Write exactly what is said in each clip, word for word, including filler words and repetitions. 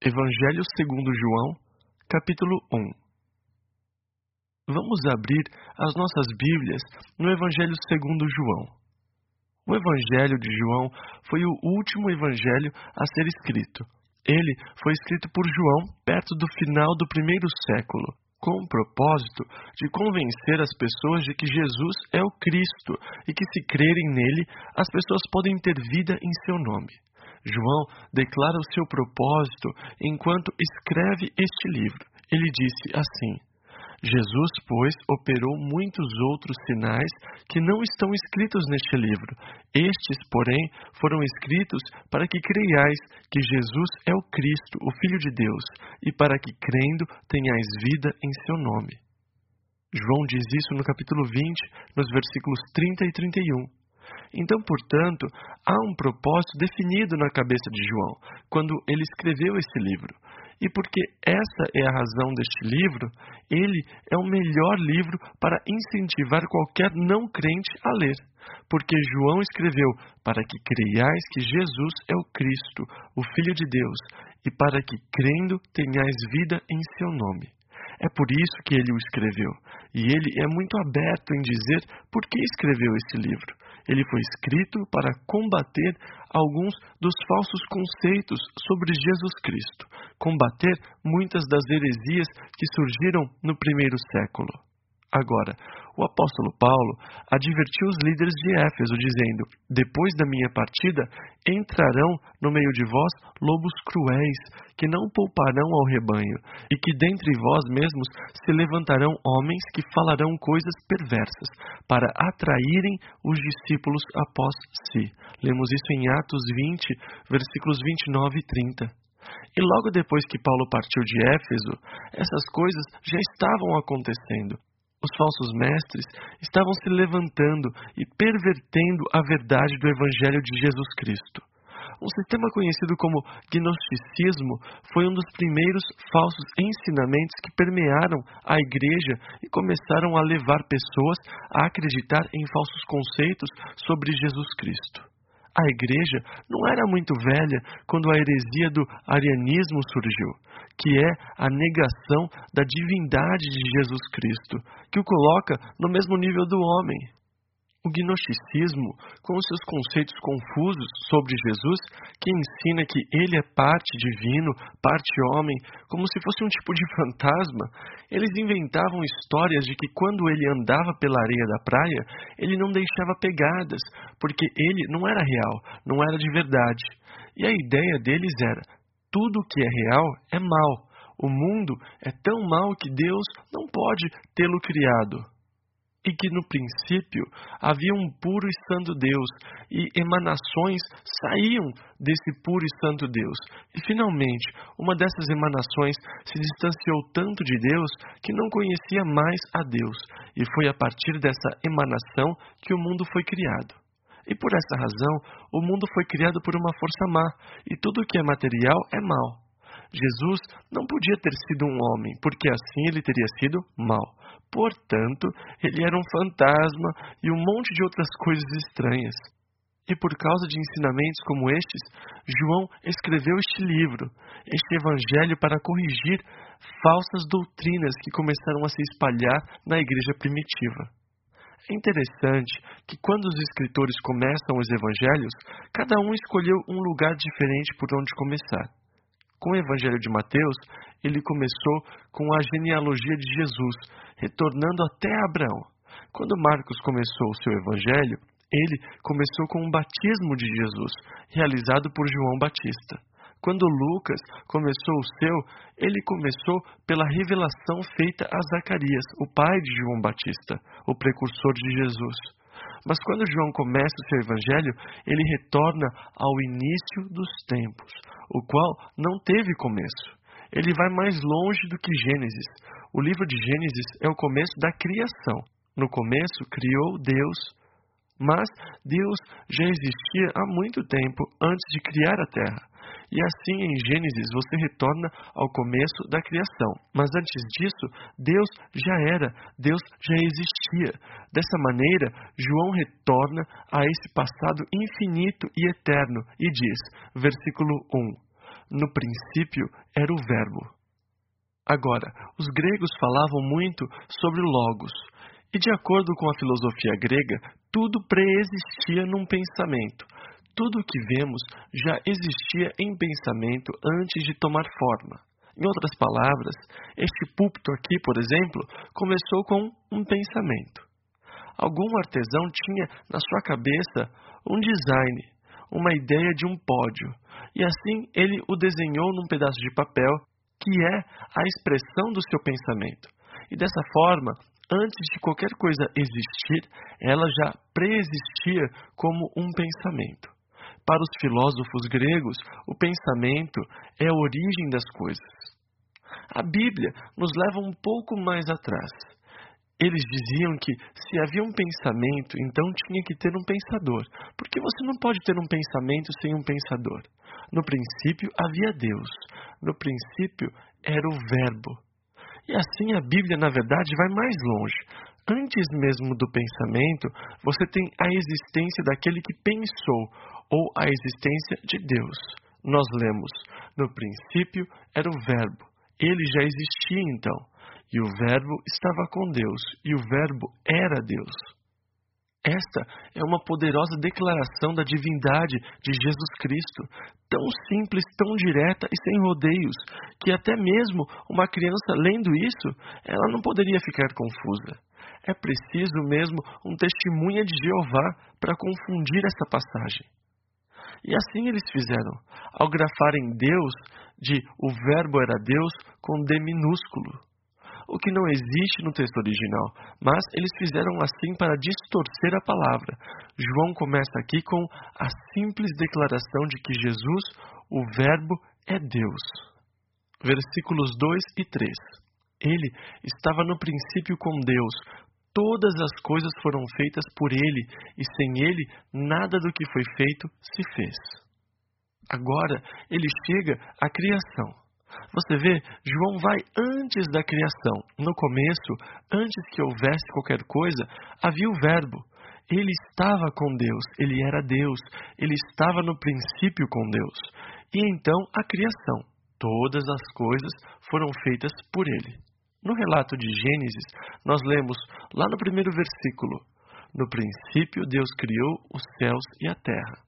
Evangelho segundo João, capítulo um. Vamos abrir as nossas Bíblias no Evangelho segundo João. O Evangelho de João foi o último evangelho a ser escrito. Ele foi escrito por João perto do final do primeiro século, com o propósito de convencer as pessoas de que Jesus é o Cristo e que, se crerem nele, as pessoas podem ter vida em seu nome. João declara o seu propósito enquanto escreve este livro. Ele disse assim: Jesus, pois, operou muitos outros sinais que não estão escritos neste livro. Estes, porém, foram escritos para que creiais que Jesus é o Cristo, o Filho de Deus, e para que, crendo, tenhais vida em seu nome. João diz isso no capítulo vinte, nos versículos trinta e trinta e um. Então, portanto, há um propósito definido na cabeça de João, quando ele escreveu esse livro. E porque essa é a razão deste livro, ele é o melhor livro para incentivar qualquer não crente a ler. Porque João escreveu para que creiais que Jesus é o Cristo, o Filho de Deus, e para que, crendo, tenhais vida em seu nome. É por isso que ele o escreveu, e ele é muito aberto em dizer por que escreveu esse livro. Ele foi escrito para combater alguns dos falsos conceitos sobre Jesus Cristo, combater muitas das heresias que surgiram no primeiro século. Agora, o apóstolo Paulo advertiu os líderes de Éfeso, dizendo: depois da minha partida, entrarão no meio de vós lobos cruéis, que não pouparão ao rebanho, e que dentre vós mesmos se levantarão homens que falarão coisas perversas, para atraírem os discípulos após si. Lemos isso em Atos vinte, versículos vinte e nove e trinta. E logo depois que Paulo partiu de Éfeso, essas coisas já estavam acontecendo. Os falsos mestres estavam se levantando e pervertendo a verdade do Evangelho de Jesus Cristo. Um sistema conhecido como gnosticismo foi um dos primeiros falsos ensinamentos que permearam a igreja e começaram a levar pessoas a acreditar em falsos conceitos sobre Jesus Cristo. A igreja não era muito velha quando a heresia do arianismo surgiu, que é a negação da divindade de Jesus Cristo, que o coloca no mesmo nível do homem. O gnosticismo, com os seus conceitos confusos sobre Jesus, que ensina que ele é parte divino, parte homem, como se fosse um tipo de fantasma, eles inventavam histórias de que quando ele andava pela areia da praia, ele não deixava pegadas, porque ele não era real, não era de verdade. E a ideia deles era: tudo que é real é mal. O mundo é tão mau que Deus não pode tê-lo criado. E que no princípio havia um puro e santo Deus, e emanações saíam desse puro e santo Deus. E finalmente, uma dessas emanações se distanciou tanto de Deus que não conhecia mais a Deus, e foi a partir dessa emanação que o mundo foi criado. E por essa razão, o mundo foi criado por uma força má, e tudo que é material é mau. Jesus não podia ter sido um homem, porque assim ele teria sido mau. Portanto, ele era um fantasma e um monte de outras coisas estranhas. E por causa de ensinamentos como estes, João escreveu este livro, este evangelho, para corrigir falsas doutrinas que começaram a se espalhar na igreja primitiva. É interessante que quando os escritores começam os evangelhos, cada um escolheu um lugar diferente por onde começar. Com o Evangelho de Mateus, ele começou com a genealogia de Jesus, retornando até Abraão. Quando Marcos começou o seu Evangelho, ele começou com o batismo de Jesus, realizado por João Batista. Quando Lucas começou o seu, ele começou pela revelação feita a Zacarias, o pai de João Batista, o precursor de Jesus. Mas quando João começa o seu evangelho, ele retorna ao início dos tempos, o qual não teve começo. Ele vai mais longe do que Gênesis. O livro de Gênesis é o começo da criação. No começo, criou Deus. Mas Deus já existia há muito tempo antes de criar a terra. E assim, em Gênesis, você retorna ao começo da criação. Mas antes disso, Deus já era, Deus já existia. Dessa maneira, João retorna a esse passado infinito e eterno e diz, versículo um: No princípio era o Verbo. Agora, os gregos falavam muito sobre o Logos, e de acordo com a filosofia grega, tudo preexistia num pensamento. Tudo o que vemos já existia em pensamento antes de tomar forma. Em outras palavras, este púlpito aqui, por exemplo, começou com um pensamento. Algum artesão tinha na sua cabeça um design, uma ideia de um pódio, e assim ele o desenhou num pedaço de papel, que é a expressão do seu pensamento. E dessa forma, antes de qualquer coisa existir, ela já preexistia como um pensamento. Para os filósofos gregos, o pensamento é a origem das coisas. A Bíblia nos leva um pouco mais atrás. Eles diziam que se havia um pensamento, então tinha que ter um pensador, porque você não pode ter um pensamento sem um pensador. No princípio havia Deus, no princípio era o Verbo. E assim a Bíblia, na verdade, vai mais longe. Antes mesmo do pensamento, você tem a existência daquele que pensou, ou a existência de Deus. Nós lemos, no princípio era o Verbo. Ele já existia então, e o Verbo estava com Deus, e o Verbo era Deus. Esta é uma poderosa declaração da divindade de Jesus Cristo, tão simples, tão direta e sem rodeios, que até mesmo uma criança lendo isso, ela não poderia ficar confusa. É preciso mesmo um testemunha de Jeová para confundir essa passagem. E assim eles fizeram, ao grafarem Deus de o Verbo era Deus com D minúsculo, o que não existe no texto original, mas eles fizeram assim para distorcer a palavra. João começa aqui com a simples declaração de que Jesus, o Verbo, é Deus. Versículos dois e três. Ele estava no princípio com Deus. Todas as coisas foram feitas por Ele, e sem Ele, nada do que foi feito se fez. Agora, ele chega à criação. Você vê, João vai antes da criação. No começo, antes que houvesse qualquer coisa, havia o Verbo. Ele estava com Deus, ele era Deus, ele estava no princípio com Deus. E então a criação. Todas as coisas foram feitas por ele. No relato de Gênesis, nós lemos lá no primeiro versículo: no princípio Deus criou os céus e a terra.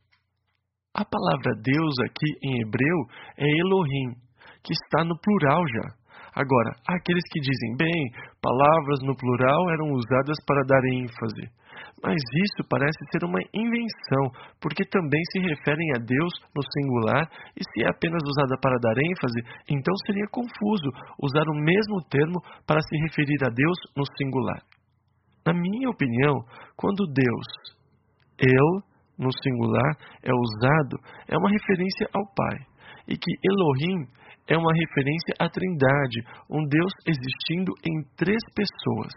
A palavra Deus aqui em hebreu é Elohim, que está no plural já. Agora, há aqueles que dizem, bem, palavras no plural eram usadas para dar ênfase. Mas isso parece ser uma invenção, porque também se referem a Deus no singular, e se é apenas usada para dar ênfase, então seria confuso usar o mesmo termo para se referir a Deus no singular. Na minha opinião, quando Deus, El, no singular, é usado, é uma referência ao Pai, e que Elohim é uma referência à Trindade, um Deus existindo em três pessoas.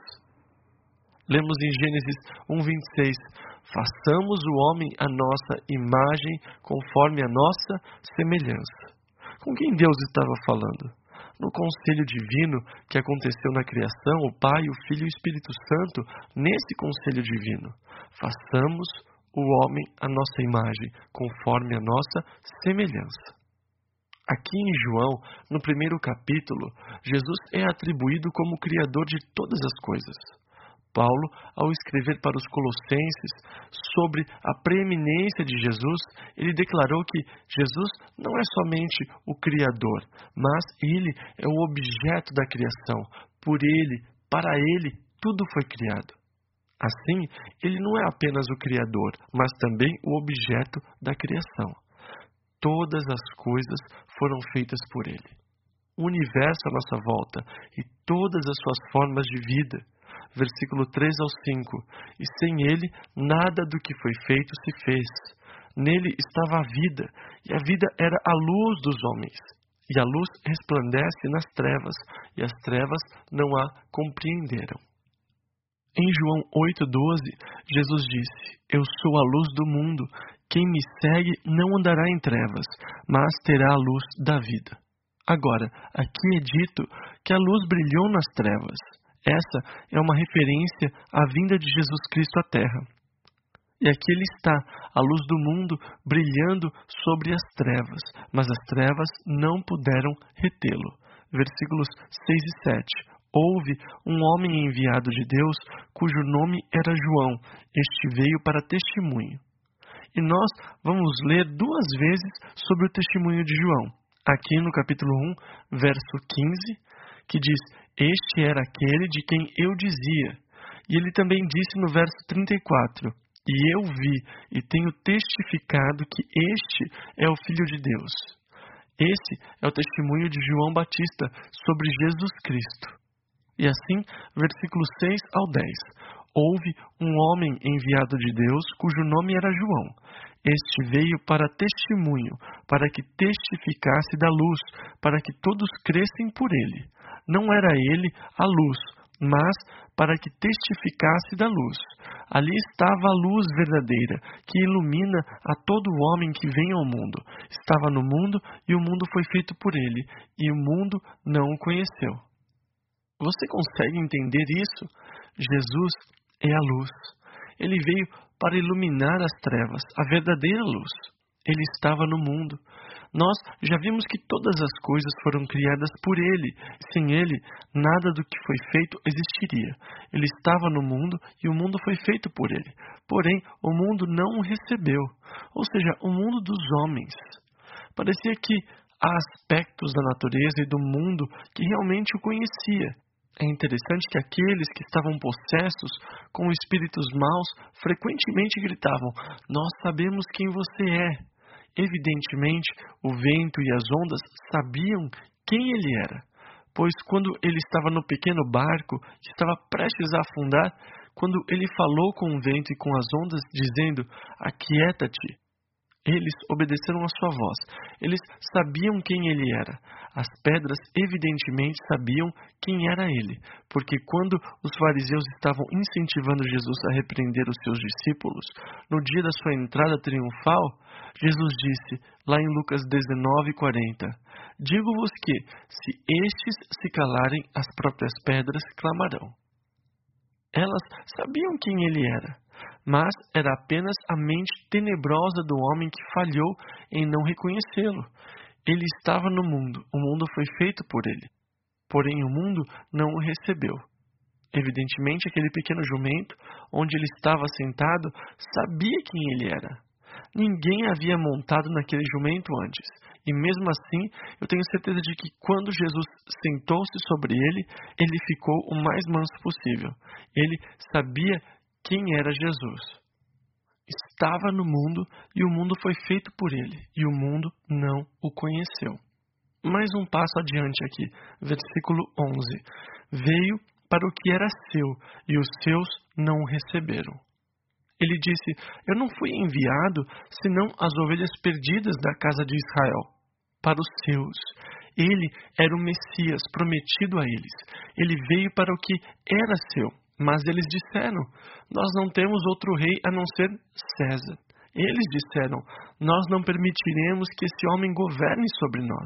Lemos em Gênesis um, vinte e seis, façamos o homem à nossa imagem, conforme a nossa semelhança. Com quem Deus estava falando? No conselho divino que aconteceu na criação, o Pai, o Filho e o Espírito Santo, nesse conselho divino, façamos o homem à nossa imagem, conforme a nossa semelhança. Aqui em João, no primeiro capítulo, Jesus é atribuído como Criador de todas as coisas. Paulo, ao escrever para os Colossenses sobre a preeminência de Jesus, ele declarou que Jesus não é somente o Criador, mas ele é o objeto da criação. Por ele, para ele, tudo foi criado. Assim, ele não é apenas o Criador, mas também o objeto da criação. Todas as coisas foram feitas por ele. O universo à nossa volta e todas as suas formas de vida. Versículo três ao cinco. E sem ele, nada do que foi feito se fez. Nele estava a vida, e a vida era a luz dos homens. E a luz resplandece nas trevas, e as trevas não a compreenderam. Em João oito, doze, Jesus disse, eu sou a luz do mundo. Quem me segue não andará em trevas, mas terá a luz da vida. Agora, aqui é dito que a luz brilhou nas trevas. Essa é uma referência à vinda de Jesus Cristo à Terra. E aqui ele está, a luz do mundo, brilhando sobre as trevas, mas as trevas não puderam retê-lo. Versículos seis e sete. Houve um homem enviado de Deus, cujo nome era João. Este veio para testemunho. E nós vamos ler duas vezes sobre o testemunho de João. Aqui no capítulo um, verso quinze, que diz: Este era aquele de quem eu dizia. E ele também disse no verso trinta e quatro: E eu vi e tenho testificado que este é o Filho de Deus. Esse é o testemunho de João Batista sobre Jesus Cristo. E assim, versículos seis ao dez. Houve um homem enviado de Deus, cujo nome era João. Este veio para testemunho, para que testificasse da luz, para que todos crescem por ele. Não era ele a luz, mas para que testificasse da luz. Ali estava a luz verdadeira, que ilumina a todo homem que vem ao mundo. Estava no mundo, e o mundo foi feito por ele, e o mundo não o conheceu. Você consegue entender isso? Jesus é a luz. Ele veio para iluminar as trevas, a verdadeira luz. Ele estava no mundo. Nós já vimos que todas as coisas foram criadas por ele. Sem ele, nada do que foi feito existiria. Ele estava no mundo e o mundo foi feito por ele. Porém, o mundo não o recebeu. Ou seja, o mundo dos homens. Parecia que há aspectos da natureza e do mundo que realmente o conhecia. É interessante que aqueles que estavam possessos com espíritos maus frequentemente gritavam: Nós sabemos quem você é. Evidentemente, o vento e as ondas sabiam quem ele era, pois quando ele estava no pequeno barco que estava prestes a afundar, quando ele falou com o vento e com as ondas, dizendo: Aquieta-te, eles obedeceram a sua voz. Eles sabiam quem ele era. As pedras evidentemente sabiam quem era ele, porque quando os fariseus estavam incentivando Jesus a repreender os seus discípulos, no dia da sua entrada triunfal, Jesus disse, lá em Lucas dezenove, quarenta, Digo-vos que, se estes se calarem, as próprias pedras clamarão. Elas sabiam quem ele era, mas era apenas a mente tenebrosa do homem que falhou em não reconhecê-lo. Ele estava no mundo, o mundo foi feito por ele, porém o mundo não o recebeu. Evidentemente, aquele pequeno jumento, onde ele estava sentado, sabia quem ele era. Ninguém havia montado naquele jumento antes, e mesmo assim, eu tenho certeza de que quando Jesus sentou-se sobre ele, ele ficou o mais manso possível. Ele sabia quem era Jesus. Estava no mundo e o mundo foi feito por ele, e o mundo não o conheceu. Mais um passo adiante aqui, versículo onze. Veio para o que era seu, e os seus não o receberam. Ele disse, eu não fui enviado, senão as ovelhas perdidas da casa de Israel. Para os seus. Ele era o Messias prometido a eles. Ele veio para o que era seu. Mas eles disseram, nós não temos outro rei a não ser César. Eles disseram, nós não permitiremos que esse homem governe sobre nós.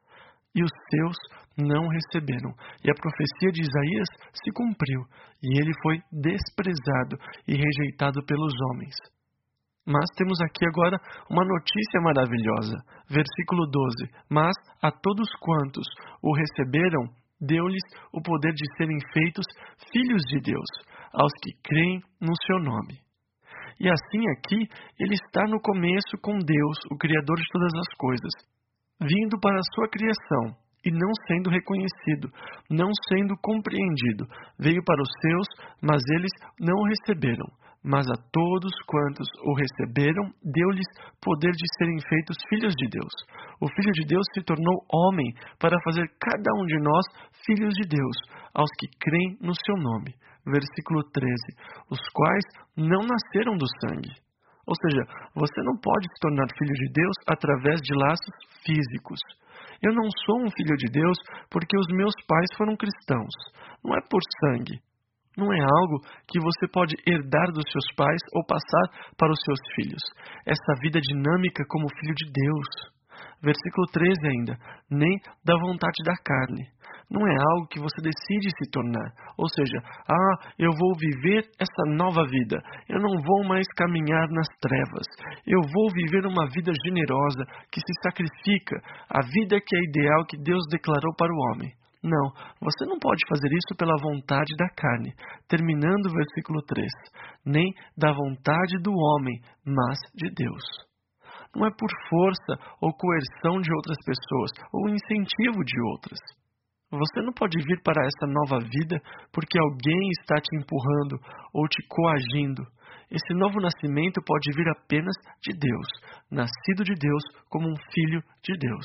E os seus não receberam. E a profecia de Isaías se cumpriu. E ele foi desprezado e rejeitado pelos homens. Mas temos aqui agora uma notícia maravilhosa. Versículo doze. Mas a todos quantos o receberam, deu-lhes o poder de serem feitos filhos de Deus, aos que creem no seu nome. E assim aqui, ele está no começo com Deus, o Criador de todas as coisas, vindo para a sua criação, e não sendo reconhecido, não sendo compreendido. Veio para os seus, mas eles não o receberam. Mas a todos quantos o receberam, deu-lhes poder de serem feitos filhos de Deus. O Filho de Deus se tornou homem para fazer cada um de nós filhos de Deus, aos que creem no seu nome. Versículo treze. Os quais não nasceram do sangue. Ou seja, você não pode se tornar filho de Deus através de laços físicos. Eu não sou um filho de Deus porque os meus pais foram cristãos. Não é por sangue. Não é algo que você pode herdar dos seus pais ou passar para os seus filhos. Essa vida dinâmica como filho de Deus. Versículo treze ainda. Nem da vontade da carne. não é algo que você decide se tornar. Ou seja, ah, eu vou viver essa nova vida, eu não vou mais caminhar nas trevas, eu vou viver uma vida generosa que se sacrifica, a vida que é ideal que Deus declarou para o homem. Não, você não pode fazer isso pela vontade da carne, terminando o versículo três, nem da vontade do homem, mas de Deus. Não é por força ou coerção de outras pessoas, ou incentivo de outras. Você não pode vir para essa nova vida porque alguém está te empurrando ou te coagindo. Esse novo nascimento pode vir apenas de Deus, nascido de Deus como um filho de Deus.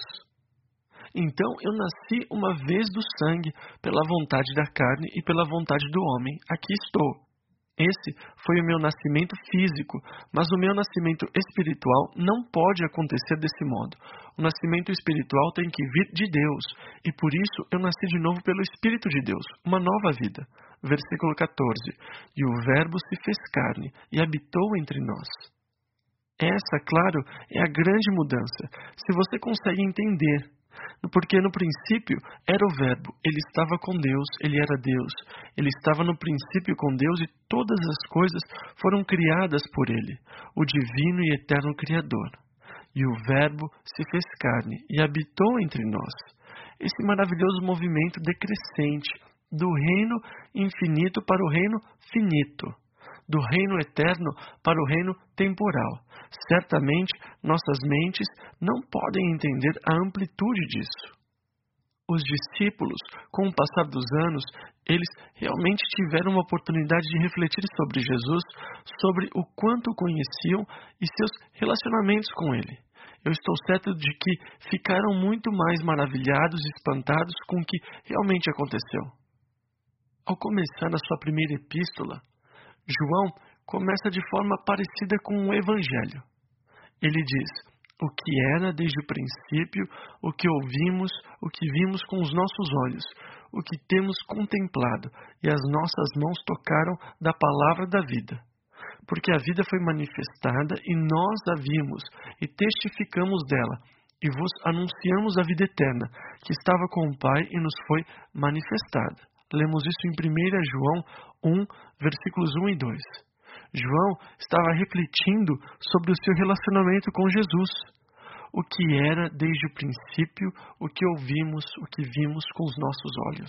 Então eu nasci uma vez do sangue, pela vontade da carne e pela vontade do homem. Aqui estou. Esse foi o meu nascimento físico, mas o meu nascimento espiritual não pode acontecer desse modo. O nascimento espiritual tem que vir de Deus, e por isso eu nasci de novo pelo Espírito de Deus, uma nova vida. Versículo quatorze. E o Verbo se fez carne e habitou entre nós. Essa, claro, é a grande mudança. Se você consegue entender, porque no princípio era o Verbo, ele estava com Deus, ele era Deus, ele estava no princípio com Deus e todas as coisas foram criadas por ele, o divino e eterno Criador. E o Verbo se fez carne e habitou entre nós. Esse maravilhoso movimento decrescente, do reino infinito para o reino finito, do reino eterno para o reino temporal. Certamente, nossas mentes não podem entender a amplitude disso. Os discípulos, com o passar dos anos, eles realmente tiveram uma oportunidade de refletir sobre Jesus, sobre o quanto o conheciam e seus relacionamentos com ele. Eu estou certo de que ficaram muito mais maravilhados e espantados com o que realmente aconteceu. Ao começar a sua primeira epístola, João começa de forma parecida com o Evangelho. Ele diz, o que era desde o princípio, o que ouvimos, o que vimos com os nossos olhos, o que temos contemplado, e as nossas mãos tocaram da palavra da vida. Porque a vida foi manifestada, e nós a vimos, e testificamos dela, e vos anunciamos a vida eterna, que estava com o Pai e nos foi manifestada. Lemos isso em primeiro João um, versículos um e dois. João estava refletindo sobre o seu relacionamento com Jesus, o que era desde o princípio, o que ouvimos, o que vimos com os nossos olhos.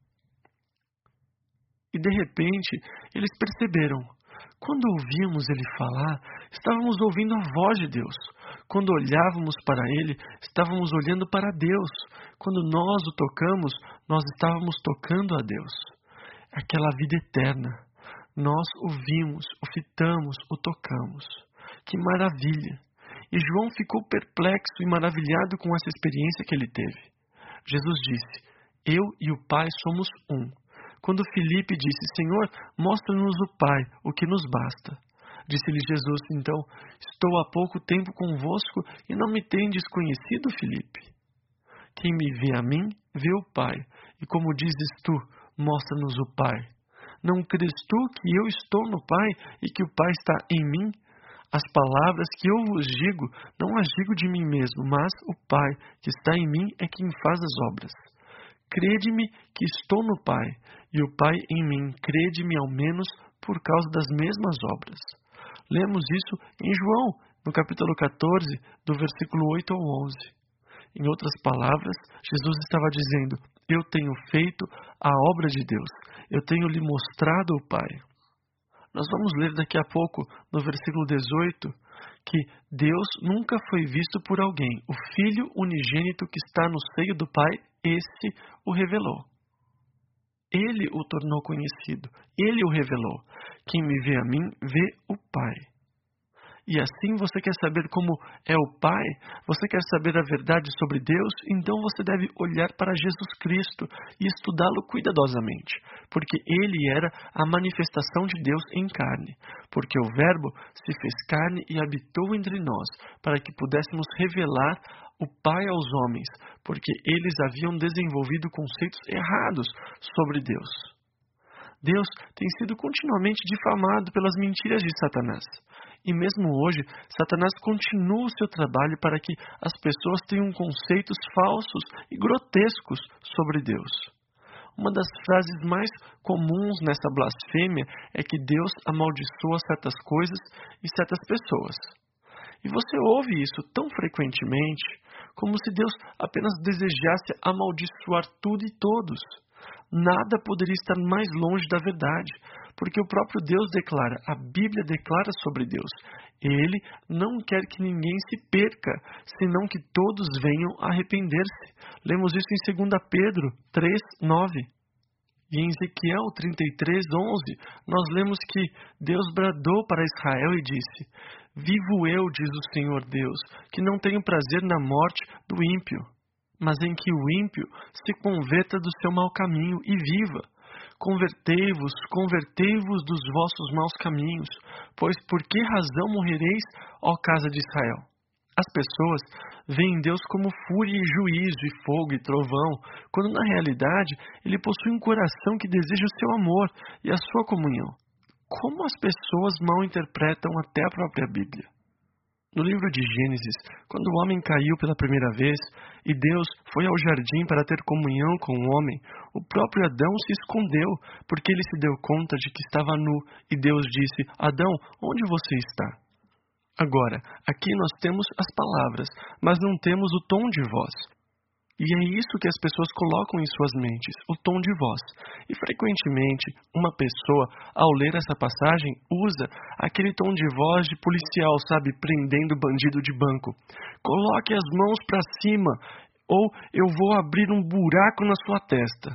E de repente, eles perceberam, quando ouvíamos ele falar, estávamos ouvindo a voz de Deus. Quando olhávamos para ele, estávamos olhando para Deus. Quando nós o tocamos, nós estávamos tocando a Deus. Aquela vida eterna. Nós o vimos, o fitamos, o tocamos. Que maravilha! E João ficou perplexo e maravilhado com essa experiência que ele teve. Jesus disse, eu e o Pai somos um. Quando Filipe disse, Senhor, mostra-nos o Pai, o que nos basta. Disse-lhe Jesus, então, estou há pouco tempo convosco e não me tendes conhecido, Filipe? Quem me vê a mim, vê o Pai. E como dizes tu, mostra-nos o Pai. Não crês tu que eu estou no Pai e que o Pai está em mim? As palavras que eu vos digo, não as digo de mim mesmo, mas o Pai que está em mim é quem faz as obras. Crede-me que estou no Pai, e o Pai em mim, crede-me ao menos por causa das mesmas obras. Lemos isso em João, no capítulo quatorze, do versículo oito ao onze. Em outras palavras, Jesus estava dizendo, eu tenho feito a obra de Deus, eu tenho lhe mostrado o Pai. Nós vamos ler daqui a pouco, no versículo dezoito, que Deus nunca foi visto por alguém. O Filho unigênito que está no seio do Pai, esse o revelou. Ele o tornou conhecido, ele o revelou. Quem me vê a mim, vê o Pai. E assim você quer saber como é o Pai? Você quer saber a verdade sobre Deus? Então você deve olhar para Jesus Cristo e estudá-lo cuidadosamente, porque ele era a manifestação de Deus em carne, porque o Verbo se fez carne e habitou entre nós, para que pudéssemos revelar o Pai aos homens, porque eles haviam desenvolvido conceitos errados sobre Deus. Deus tem sido continuamente difamado pelas mentiras de Satanás. E mesmo hoje, Satanás continua o seu trabalho para que as pessoas tenham conceitos falsos e grotescos sobre Deus. Uma das frases mais comuns nessa blasfêmia é que Deus amaldiçoa certas coisas e certas pessoas. E você ouve isso tão frequentemente, como se Deus apenas desejasse amaldiçoar tudo e todos. Nada poderia estar mais longe da verdade, porque o próprio Deus declara, a Bíblia declara sobre Deus. Ele não quer que ninguém se perca, senão que todos venham a arrepender-se. Lemos isso em segunda Pedro três, nove. E em Ezequiel trinta e três, onze, nós lemos que Deus bradou para Israel e disse: Vivo eu, diz o Senhor Deus, que não tenho prazer na morte do ímpio, mas em que o ímpio se converta do seu mau caminho e viva. Convertei-vos, convertei-vos dos vossos maus caminhos, pois por que razão morrereis, ó casa de Israel? As pessoas veem Deus como fúria e juízo e fogo e trovão, quando na realidade Ele possui um coração que deseja o seu amor e a sua comunhão. Como as pessoas mal interpretam até a própria Bíblia. No livro de Gênesis, quando o homem caiu pela primeira vez e Deus foi ao jardim para ter comunhão com o homem, o próprio Adão se escondeu, porque ele se deu conta de que estava nu, e Deus disse: Adão, onde você está? Agora, aqui nós temos as palavras, mas não temos o tom de voz. E é isso que as pessoas colocam em suas mentes, o tom de voz. E frequentemente, uma pessoa, ao ler essa passagem, usa aquele tom de voz de policial, sabe, prendendo bandido de banco. Coloque as mãos para cima, ou eu vou abrir um buraco na sua testa.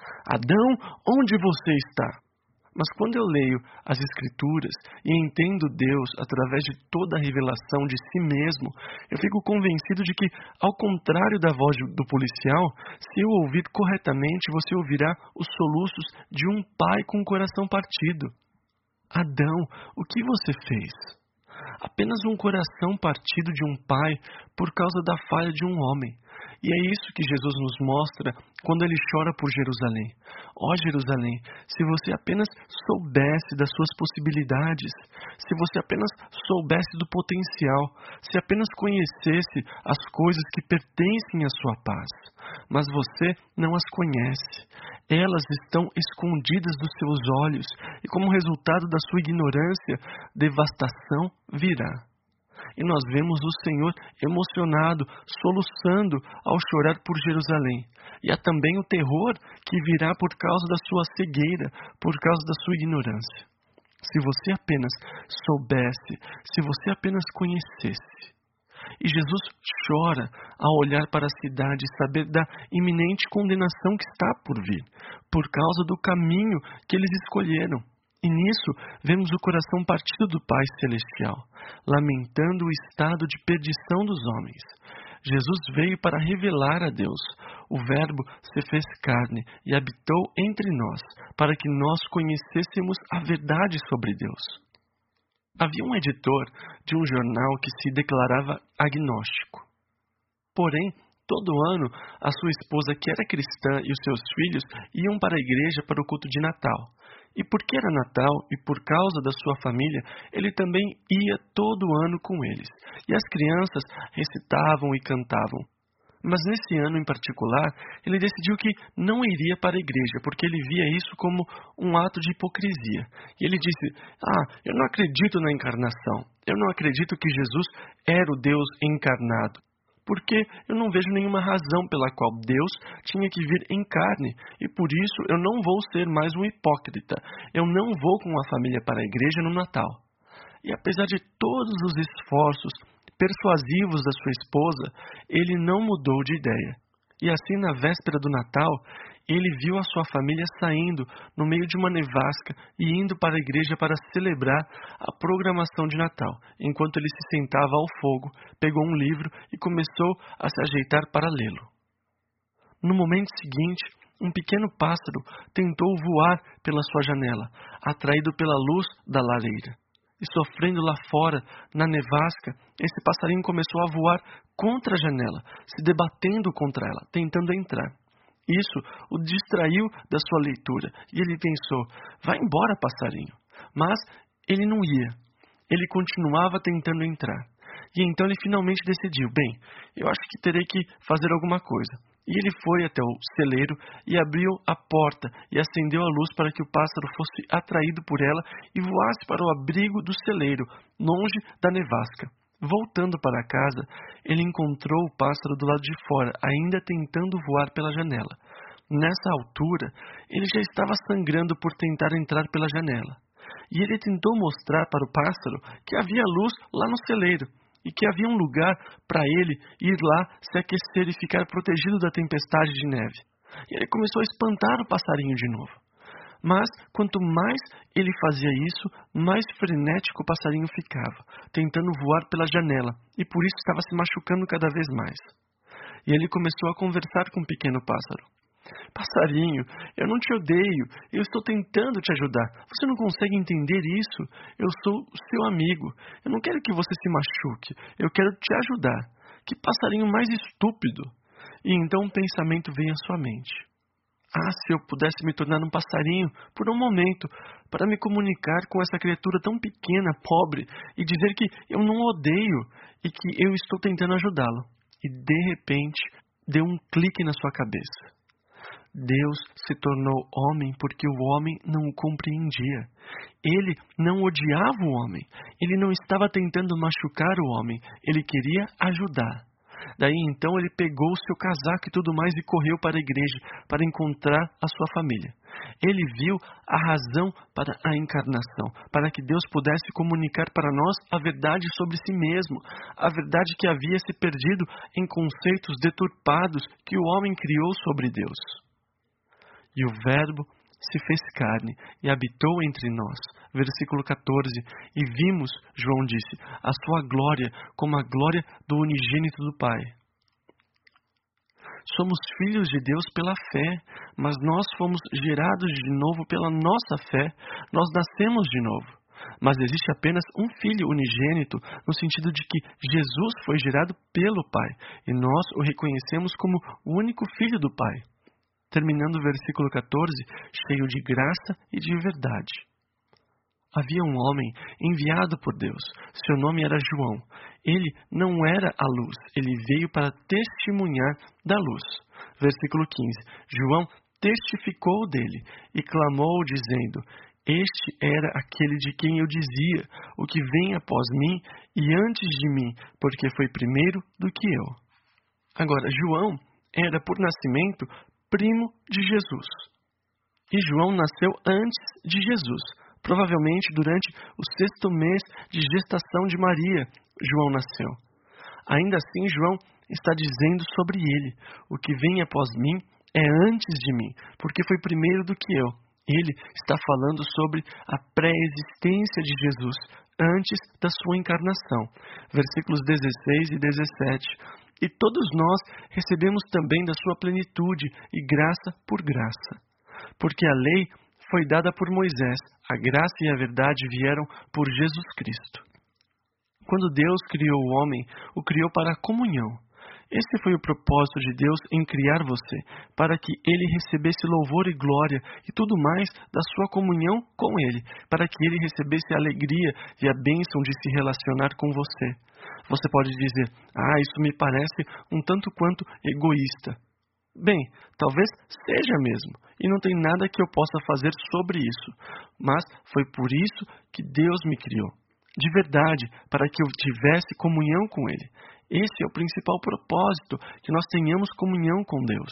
Adão, onde você está? Mas quando eu leio as Escrituras e entendo Deus através de toda a revelação de si mesmo, eu fico convencido de que, ao contrário da voz do policial, se eu ouvir corretamente, você ouvirá os soluços de um pai com o coração partido. Adão, o que você fez? Apenas um coração partido de um pai por causa da falha de um homem. E é isso que Jesus nos mostra quando Ele chora por Jerusalém. Ó Jerusalém, se você apenas soubesse das suas possibilidades, se você apenas soubesse do potencial, se apenas conhecesse as coisas que pertencem à sua paz. Mas você não as conhece. Elas estão escondidas dos seus olhos e, como resultado da sua ignorância, devastação virá. E nós vemos o Senhor emocionado, soluçando ao chorar por Jerusalém. E há também o terror que virá por causa da sua cegueira, por causa da sua ignorância. Se você apenas soubesse, se você apenas conhecesse. E Jesus chora ao olhar para a cidade e saber da iminente condenação que está por vir, por causa do caminho que eles escolheram. E nisso vemos o coração partido do Pai Celestial, lamentando o estado de perdição dos homens. Jesus veio para revelar a Deus. O Verbo se fez carne e habitou entre nós, para que nós conhecêssemos a verdade sobre Deus. Havia um editor de um jornal que se declarava agnóstico. Porém, todo ano, a sua esposa, que era cristã, e os seus filhos iam para a igreja para o culto de Natal. E porque era Natal e por causa da sua família, ele também ia todo ano com eles. E as crianças recitavam e cantavam. Mas nesse ano em particular, ele decidiu que não iria para a igreja, porque ele via isso como um ato de hipocrisia. E ele disse: ah, eu não acredito na encarnação. Eu não acredito que Jesus era o Deus encarnado. Porque eu não vejo nenhuma razão pela qual Deus tinha que vir em carne, e por isso eu não vou ser mais um hipócrita. Eu não vou com a família para a igreja no Natal. E apesar de todos os esforços persuasivos da sua esposa, ele não mudou de ideia. E assim, na véspera do Natal, ele viu a sua família saindo no meio de uma nevasca e indo para a igreja para celebrar a programação de Natal, enquanto ele se sentava ao fogo, pegou um livro e começou a se ajeitar para lê-lo. No momento seguinte, um pequeno pássaro tentou voar pela sua janela, atraído pela luz da lareira. E sofrendo lá fora, na nevasca, esse passarinho começou a voar contra a janela, se debatendo contra ela, tentando entrar. Isso o distraiu da sua leitura, e ele pensou: vai embora, passarinho. Mas ele não ia. Ele continuava tentando entrar. E então ele finalmente decidiu: bem, eu acho que terei que fazer alguma coisa. E ele foi até o celeiro e abriu a porta e acendeu a luz para que o pássaro fosse atraído por ela e voasse para o abrigo do celeiro, longe da nevasca. Voltando para casa, ele encontrou o pássaro do lado de fora, ainda tentando voar pela janela. Nessa altura, ele já estava sangrando por tentar entrar pela janela. E ele tentou mostrar para o pássaro que havia luz lá no celeiro, e que havia um lugar para ele ir lá se aquecer e ficar protegido da tempestade de neve. E ele começou a espantar o passarinho de novo. Mas, quanto mais ele fazia isso, mais frenético o passarinho ficava, tentando voar pela janela, e por isso estava se machucando cada vez mais. E ele começou a conversar com o pequeno pássaro. Passarinho, eu não te odeio, eu estou tentando te ajudar. Você não consegue entender isso? Eu sou o seu amigo. Eu não quero que você se machuque. Eu quero te ajudar. Que passarinho mais estúpido. E então um pensamento veio à sua mente. Ah, se eu pudesse me tornar um passarinho por um momento, para me comunicar com essa criatura tão pequena, pobre, e dizer que eu não o odeio e que eu estou tentando ajudá-lo. E de repente, deu um clique na sua cabeça. Deus se tornou homem porque o homem não o compreendia. Ele não odiava o homem. Ele não estava tentando machucar o homem. Ele queria ajudar. Daí então ele pegou o seu casaco e tudo mais e correu para a igreja para encontrar a sua família. Ele viu a razão para a encarnação, para que Deus pudesse comunicar para nós a verdade sobre si mesmo, a verdade que havia se perdido em conceitos deturpados que o homem criou sobre Deus. E o Verbo se fez carne e habitou entre nós. Versículo quatorze. E vimos, João disse, a sua glória como a glória do unigênito do Pai. Somos filhos de Deus pela fé, mas nós fomos gerados de novo pela nossa fé. Nós nascemos de novo. Mas existe apenas um Filho unigênito, no sentido de que Jesus foi gerado pelo Pai, e nós o reconhecemos como o único Filho do Pai. Terminando o versículo quatorze, cheio de graça e de verdade. Havia um homem enviado por Deus. Seu nome era João. Ele não era a luz. Ele veio para testemunhar da luz. Versículo quinze. João testificou dele e clamou, dizendo: Este era aquele de quem eu dizia, o que vem após mim e antes de mim, porque foi primeiro do que eu. Agora, João era, por nascimento, primo de Jesus. E João nasceu antes de Jesus. Provavelmente durante o sexto mês de gestação de Maria, João nasceu. Ainda assim, João está dizendo sobre ele: o que vem após mim é antes de mim, porque foi primeiro do que eu. Ele está falando sobre a pré-existência de Jesus, antes da sua encarnação. Versículos dezesseis e dezessete. E todos nós recebemos também da sua plenitude e graça por graça. Porque a lei foi dada por Moisés, a graça e a verdade vieram por Jesus Cristo. Quando Deus criou o homem, o criou para a comunhão. Esse foi o propósito de Deus em criar você, para que ele recebesse louvor e glória e tudo mais da sua comunhão com ele, para que ele recebesse a alegria e a bênção de se relacionar com você. Você pode dizer: ah, isso me parece um tanto quanto egoísta. Bem, talvez seja mesmo, e não tem nada que eu possa fazer sobre isso, mas foi por isso que Deus me criou. De verdade, para que eu tivesse comunhão com Ele. Esse é o principal propósito, que nós tenhamos comunhão com Deus.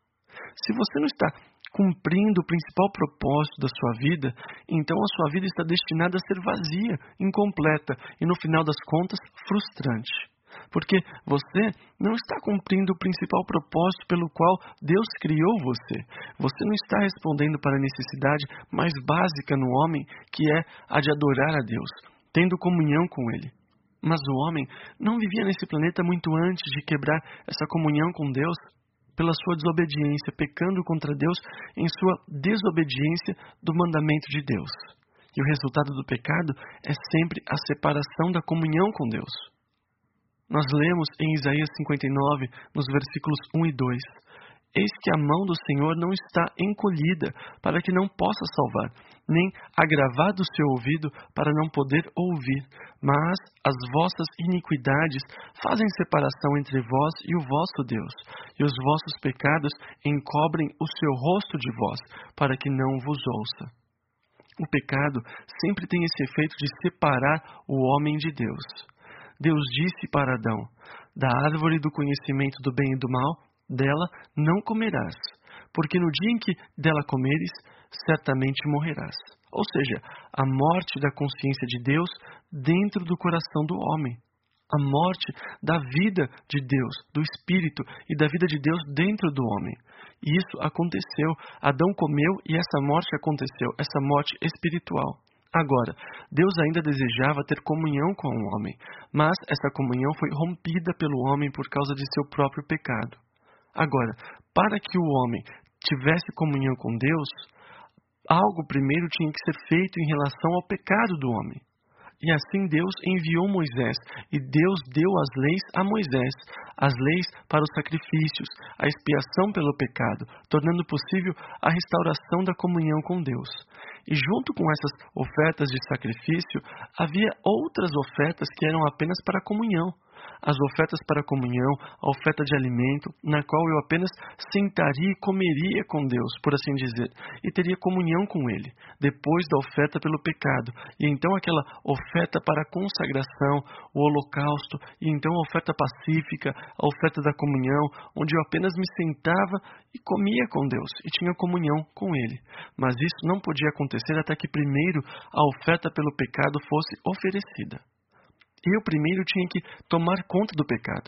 Se você não está cumprindo o principal propósito da sua vida, então a sua vida está destinada a ser vazia, incompleta e, no final das contas, frustrante. Porque você não está cumprindo o principal propósito pelo qual Deus criou você. Você não está respondendo para a necessidade mais básica no homem, que é a de adorar a Deus, tendo comunhão com Ele. Mas o homem não vivia nesse planeta muito antes de quebrar essa comunhão com Deus pela sua desobediência, pecando contra Deus em sua desobediência do mandamento de Deus. E o resultado do pecado é sempre a separação da comunhão com Deus. Nós lemos em Isaías cinquenta e nove, nos versículos um e dois, Eis que a mão do Senhor não está encolhida, para que não possa salvar, nem agravado o seu ouvido, para não poder ouvir. Mas as vossas iniquidades fazem separação entre vós e o vosso Deus, e os vossos pecados encobrem o seu rosto de vós, para que não vos ouça. O pecado sempre tem esse efeito de separar o homem de Deus. Deus disse para Adão: da árvore do conhecimento do bem e do mal, dela não comerás, porque no dia em que dela comeres, certamente morrerás. Ou seja, a morte da consciência de Deus dentro do coração do homem. A morte da vida de Deus, do Espírito e da vida de Deus dentro do homem. E isso aconteceu. Adão comeu e essa morte aconteceu, essa morte espiritual. Agora, Deus ainda desejava ter comunhão com o homem, mas essa comunhão foi rompida pelo homem por causa de seu próprio pecado. Agora, para que o homem tivesse comunhão com Deus, algo primeiro tinha que ser feito em relação ao pecado do homem. E assim Deus enviou Moisés, e Deus deu as leis a Moisés, as leis para os sacrifícios, a expiação pelo pecado, tornando possível a restauração da comunhão com Deus. E junto com essas ofertas de sacrifício, havia outras ofertas que eram apenas para a comunhão. As ofertas para a comunhão, a oferta de alimento, na qual eu apenas sentaria e comeria com Deus, por assim dizer, e teria comunhão com Ele, depois da oferta pelo pecado, e então aquela oferta para a consagração, o holocausto, e então a oferta pacífica, a oferta da comunhão, onde eu apenas me sentava e comia com Deus, e tinha comunhão com Ele. Mas isso não podia acontecer até que primeiro a oferta pelo pecado fosse oferecida. Eu primeiro tinha que tomar conta do pecado.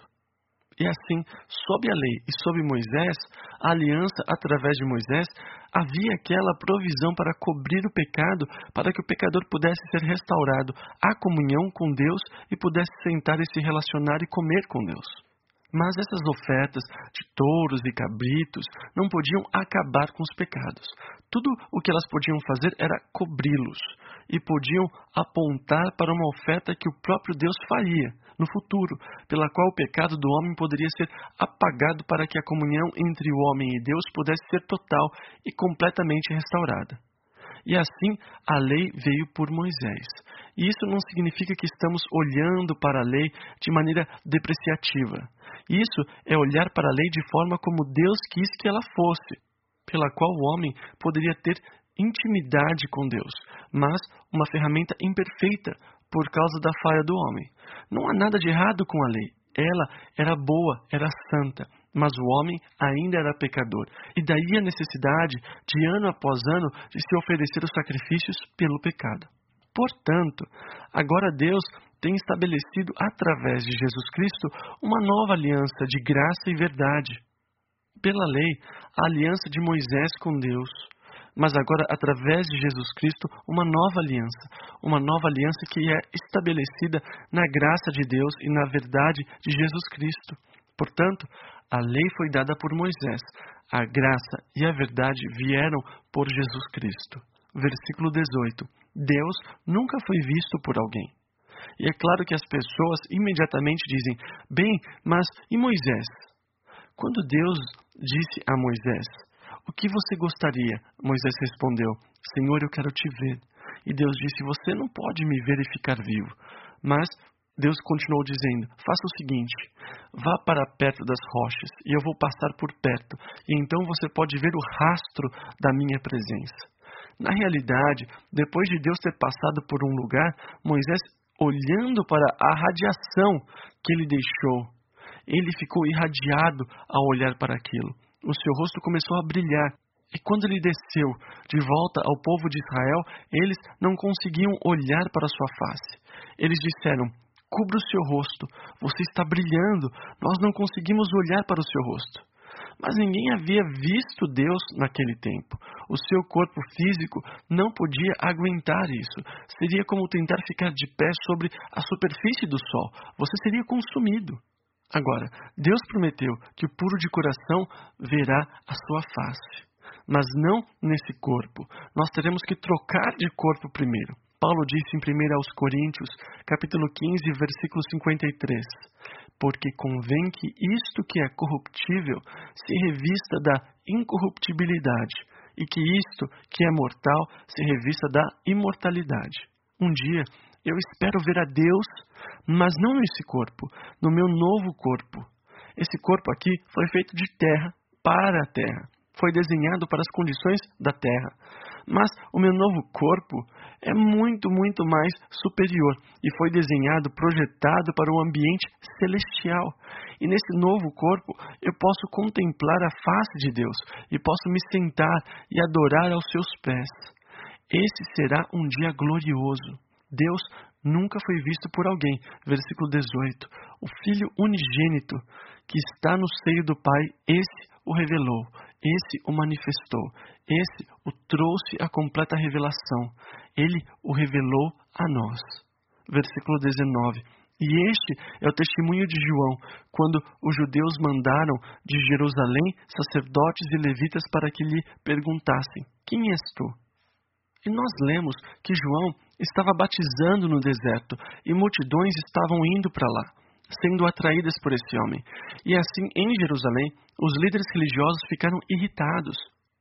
E assim, sob a lei e sob Moisés, a aliança através de Moisés, havia aquela provisão para cobrir o pecado, para que o pecador pudesse ser restaurado à comunhão com Deus e pudesse sentar e se relacionar e comer com Deus. Mas essas ofertas de touros e cabritos não podiam acabar com os pecados. Tudo o que elas podiam fazer era cobri-los e podiam apontar para uma oferta que o próprio Deus faria no futuro, pela qual o pecado do homem poderia ser apagado para que a comunhão entre o homem e Deus pudesse ser total e completamente restaurada. E assim a lei veio por Moisés. E isso não significa que estamos olhando para a lei de maneira depreciativa. Isso é olhar para a lei de forma como Deus quis que ela fosse, pela qual o homem poderia ter intimidade com Deus, mas uma ferramenta imperfeita por causa da falha do homem. Não há nada de errado com a lei. Ela era boa, era santa, mas o homem ainda era pecador. E daí a necessidade de ano após ano de se oferecer os sacrifícios pelo pecado. Portanto, agora Deus tem estabelecido através de Jesus Cristo uma nova aliança de graça e verdade. Pela lei, a aliança de Moisés com Deus. Mas agora, através de Jesus Cristo, uma nova aliança. Uma nova aliança que é estabelecida na graça de Deus e na verdade de Jesus Cristo. Portanto, a lei foi dada por Moisés. A graça e a verdade vieram por Jesus Cristo. Versículo dezoito. Deus nunca foi visto por alguém. E é claro que as pessoas imediatamente dizem: bem, mas e Moisés? Quando Deus disse a Moisés: o que você gostaria? Moisés respondeu: Senhor, eu quero te ver. E Deus disse: você não pode me ver e ficar vivo. Mas Deus continuou dizendo: faça o seguinte, vá para perto das rochas, e eu vou passar por perto, e então você pode ver o rastro da minha presença. Na realidade, depois de Deus ter passado por um lugar, Moisés, olhando para a radiação que ele deixou, ele ficou irradiado ao olhar para aquilo. O seu rosto começou a brilhar. E quando ele desceu de volta ao povo de Israel, eles não conseguiam olhar para sua face. Eles disseram: cubra o seu rosto, você está brilhando, nós não conseguimos olhar para o seu rosto. Mas ninguém havia visto Deus naquele tempo. O seu corpo físico não podia aguentar isso. Seria como tentar ficar de pé sobre a superfície do sol. Você seria consumido. Agora, Deus prometeu que o puro de coração verá a sua face. Mas não nesse corpo. Nós teremos que trocar de corpo primeiro. Paulo disse em primeira aos Coríntios, capítulo quinze, versículo cinquenta e três. porque convém que isto que é corruptível se revista da incorruptibilidade, e que isto que é mortal se revista da imortalidade. Um dia eu espero ver a Deus, mas não nesse corpo, no meu novo corpo. Esse corpo aqui foi feito de terra para a terra, foi desenhado para as condições da terra. Mas o meu novo corpo é muito, muito mais superior e foi desenhado, projetado para o ambiente celestial. E nesse novo corpo eu posso contemplar a face de Deus e posso me sentar e adorar aos seus pés. Esse será um dia glorioso. Deus nunca foi visto por alguém. Versículo dezoito. O Filho unigênito que está no seio do Pai, esse o revelou, esse o manifestou, esse o trouxe à completa revelação. Ele o revelou a nós. Versículo dezenove. E este é o testemunho de João, quando os judeus mandaram de Jerusalém sacerdotes e levitas para que lhe perguntassem: quem és tu? E nós lemos que João estava batizando no deserto e multidões estavam indo para lá, sendo atraídas por esse homem. E assim, em Jerusalém, os líderes religiosos ficaram irritados.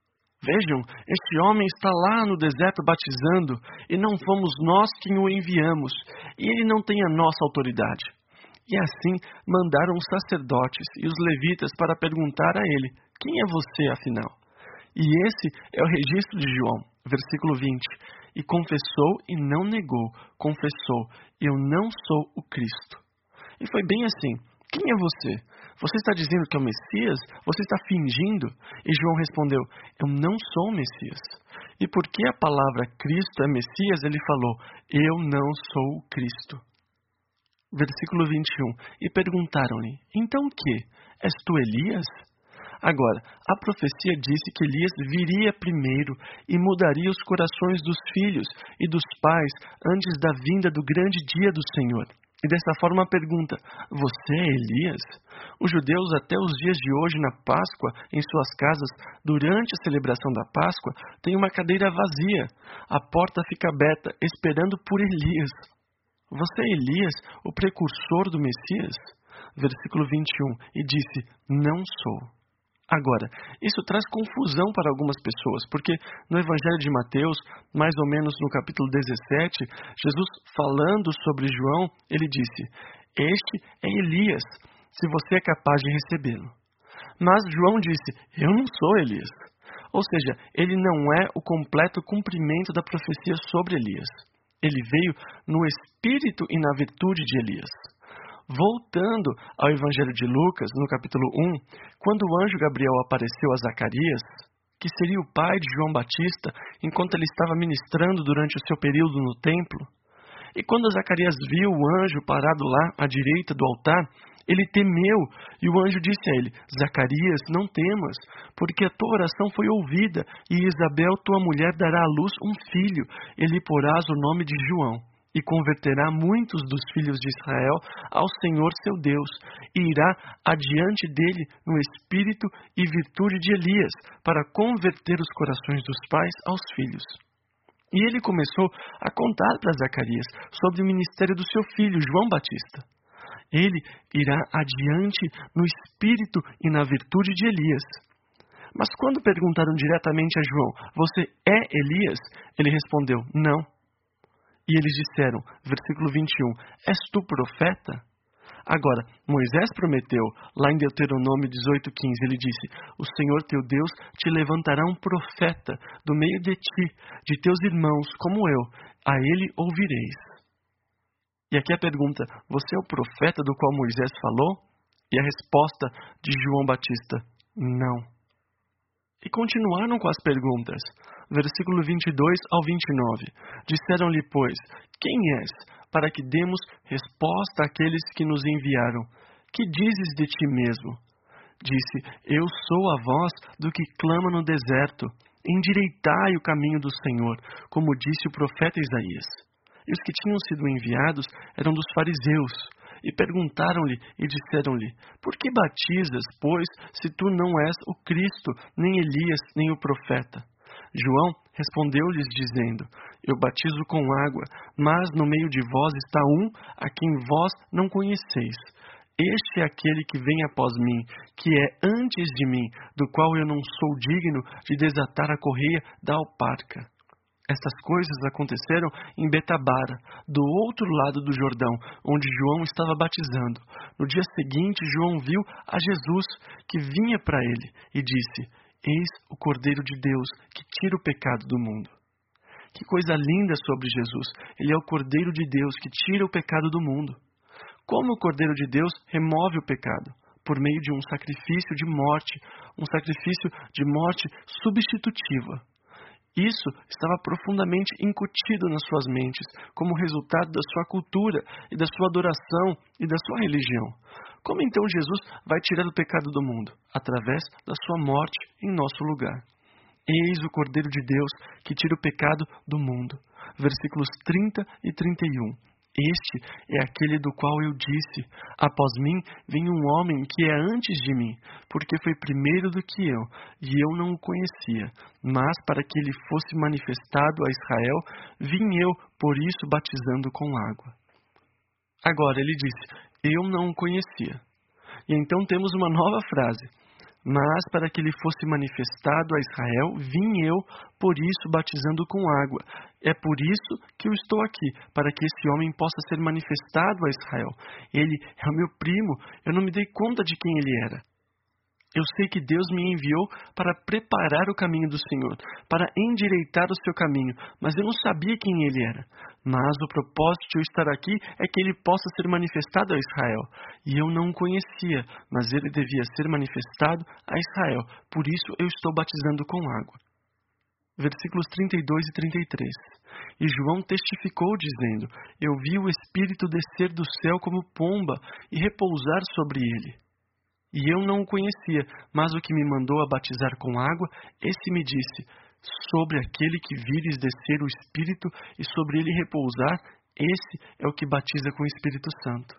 Vejam, este homem está lá no deserto batizando e não fomos nós quem o enviamos, e ele não tem a nossa autoridade. E assim mandaram os sacerdotes e os levitas para perguntar a ele: quem é você, afinal? E esse é o registro de João, versículo vinte. E confessou e não negou, confessou: eu não sou o Cristo. E foi bem assim: quem é você? Você está dizendo que é o Messias? Você está fingindo? E João respondeu: eu não sou o Messias. E porque a palavra Cristo é Messias, ele falou: eu não sou o Cristo. Versículo vinte e um. E perguntaram-lhe: então o que? És tu Elias? Agora, a profecia disse que Elias viria primeiro e mudaria os corações dos filhos e dos pais antes da vinda do grande dia do Senhor. E dessa forma pergunta: você é Elias? Os judeus até os dias de hoje na Páscoa, em suas casas, durante a celebração da Páscoa, têm uma cadeira vazia. A porta fica aberta, esperando por Elias. Você é Elias, o precursor do Messias? Versículo vinte e um. E disse: não sou. Agora, isso traz confusão para algumas pessoas, porque no Evangelho de Mateus, mais ou menos no capítulo dezessete, Jesus falando sobre João, ele disse: este é Elias, se você é capaz de recebê-lo. Mas João disse: eu não sou Elias. Ou seja, ele não é o completo cumprimento da profecia sobre Elias. Ele veio no espírito e na virtude de Elias. Voltando ao Evangelho de Lucas, no capítulo um, quando o anjo Gabriel apareceu a Zacarias, que seria o pai de João Batista, enquanto ele estava ministrando durante o seu período no templo, e quando Zacarias viu o anjo parado lá à direita do altar, ele temeu, e o anjo disse a ele: Zacarias, não temas, porque a tua oração foi ouvida, e Isabel, tua mulher, dará à luz um filho, e lhe porás o nome de João. E converterá muitos dos filhos de Israel ao Senhor seu Deus, e irá adiante dele no espírito e virtude de Elias, para converter os corações dos pais aos filhos. E ele começou a contar para Zacarias sobre o ministério do seu filho, João Batista. Ele irá adiante no espírito e na virtude de Elias. Mas quando perguntaram diretamente a João: você é Elias? Ele respondeu: não. E eles disseram, versículo vinte e um, és tu profeta? Agora, Moisés prometeu, lá em Deuteronômio dezoito, quinze, ele disse: o Senhor teu Deus te levantará um profeta do meio de ti, de teus irmãos, como eu, a ele ouvireis. E aqui a pergunta: você é o profeta do qual Moisés falou? E a resposta de João Batista: não. E continuaram com as perguntas. Versículo vinte e dois ao vinte e nove. Disseram-lhe, pois, quem és, para que demos resposta àqueles que nos enviaram? Que dizes de ti mesmo? Disse: eu sou a voz do que clama no deserto. Endireitai o caminho do Senhor, como disse o profeta Isaías. E os que tinham sido enviados eram dos fariseus. E perguntaram-lhe e disseram-lhe: por que batizas, pois, se tu não és o Cristo, nem Elias, nem o profeta? João respondeu-lhes dizendo: eu batizo com água, mas no meio de vós está um a quem vós não conheceis. Este é aquele que vem após mim, que é antes de mim, do qual eu não sou digno de desatar a correia da alparca. Essas coisas aconteceram em Betabara, do outro lado do Jordão, onde João estava batizando. No dia seguinte, João viu a Jesus, que vinha para ele, e disse: Eis o Cordeiro de Deus, que tira o pecado do mundo. Que coisa linda sobre Jesus! Ele é o Cordeiro de Deus, que tira o pecado do mundo. Como o Cordeiro de Deus remove o pecado? Por meio de um sacrifício de morte, um sacrifício de morte substitutiva. Isso estava profundamente incutido nas suas mentes, como resultado da sua cultura e da sua adoração e da sua religião. Como então Jesus vai tirar o pecado do mundo? Através da sua morte em nosso lugar. Eis o Cordeiro de Deus que tira o pecado do mundo. Versículos trinta e trinta e um. Este é aquele do qual eu disse: após mim vem um homem que é antes de mim, porque foi primeiro do que eu, e eu não o conhecia. Mas para que ele fosse manifestado a Israel, vim eu, por isso, batizando com água. Agora ele disse: eu não o conhecia. E então temos uma nova frase: mas para que ele fosse manifestado a Israel, vim eu, por isso, batizando com água. É por isso que eu estou aqui, para que esse homem possa ser manifestado a Israel. Ele é o meu primo, eu não me dei conta de quem ele era. Eu sei que Deus me enviou para preparar o caminho do Senhor, para endireitar o seu caminho, mas eu não sabia quem ele era. Mas o propósito de eu estar aqui é que ele possa ser manifestado a Israel. E eu não o conhecia, mas ele devia ser manifestado a Israel. Por isso eu estou batizando com água. Versículos trinta e dois e trinta e três. E João testificou, dizendo: eu vi o Espírito descer do céu como pomba e repousar sobre ele. E eu não o conhecia, mas o que me mandou a batizar com água, esse me disse: sobre aquele que vires descer o Espírito e sobre ele repousar, esse é o que batiza com o Espírito Santo.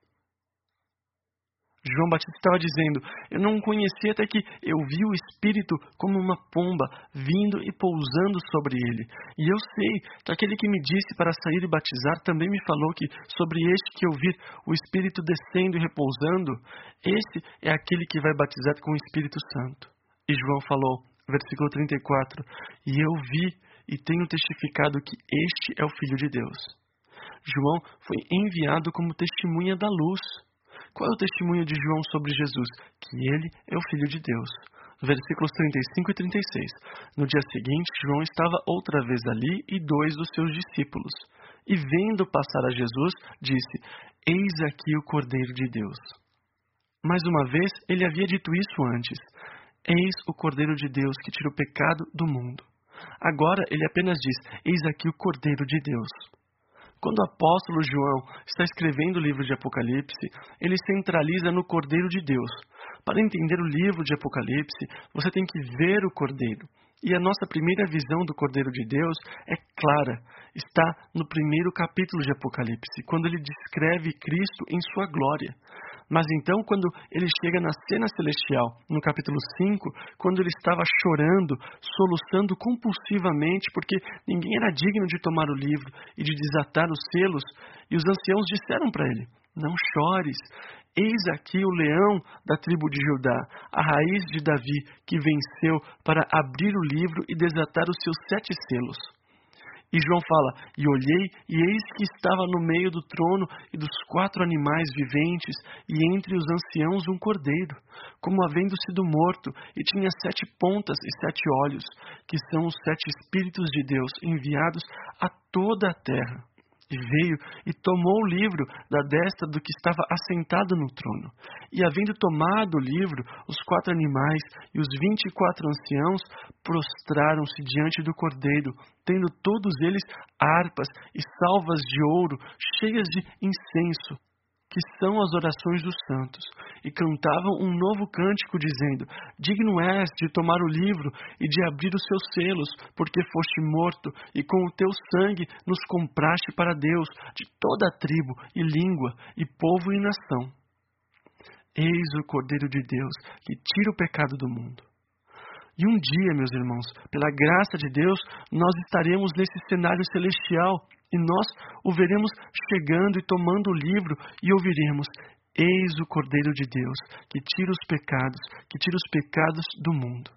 João Batista estava dizendo: eu não o conhecia até que eu vi o Espírito como uma pomba vindo e pousando sobre ele. E eu sei que aquele que me disse para sair e batizar também me falou que sobre este que eu vir o Espírito descendo e repousando, esse é aquele que vai batizar com o Espírito Santo. E João falou, versículo trinta e quatro, e eu vi e tenho testificado que este é o Filho de Deus. João foi enviado como testemunha da luz. Qual é o testemunho de João sobre Jesus? Que ele é o Filho de Deus. Versículos trinta e cinco e trinta e seis. No dia seguinte, João estava outra vez ali e dois dos seus discípulos. E vendo passar a Jesus, disse: eis aqui o Cordeiro de Deus. Mais uma vez, ele havia dito isso antes. Eis o Cordeiro de Deus que tira o pecado do mundo. Agora ele apenas diz: eis aqui o Cordeiro de Deus. Quando o apóstolo João está escrevendo o livro de Apocalipse, ele centraliza no Cordeiro de Deus. Para entender o livro de Apocalipse, você tem que ver o Cordeiro. E a nossa primeira visão do Cordeiro de Deus é clara. Está no primeiro capítulo de Apocalipse, quando ele descreve Cristo em sua glória. Mas então, quando ele chega na cena celestial, no capítulo cinco, quando ele estava chorando, soluçando compulsivamente, porque ninguém era digno de tomar o livro e de desatar os selos, e os anciãos disseram para ele: não chores, eis aqui o leão da tribo de Judá, a raiz de Davi, que venceu para abrir o livro e desatar os seus sete selos. E João fala: e olhei, e eis que estava no meio do trono e dos quatro animais viventes, e entre os anciãos um cordeiro, como havendo sido morto, e tinha sete pontas e sete olhos, que são os sete Espíritos de Deus enviados a toda a terra. E veio e tomou o livro da destra do que estava assentado no trono. E havendo tomado o livro, os quatro animais e os vinte e quatro anciãos prostraram-se diante do Cordeiro, tendo todos eles harpas e salvas de ouro cheias de incenso, que são as orações dos santos, e cantavam um novo cântico, dizendo: digno és de tomar o livro e de abrir os seus selos, porque foste morto, e com o teu sangue nos compraste para Deus de toda a tribo, e língua, e povo e nação. Eis o Cordeiro de Deus, que tira o pecado do mundo. E um dia, meus irmãos, pela graça de Deus, nós estaremos nesse cenário celestial, e nós o veremos chegando e tomando o livro, e ouviremos: Eis o Cordeiro de Deus, que tira os pecados, que tira os pecados do mundo.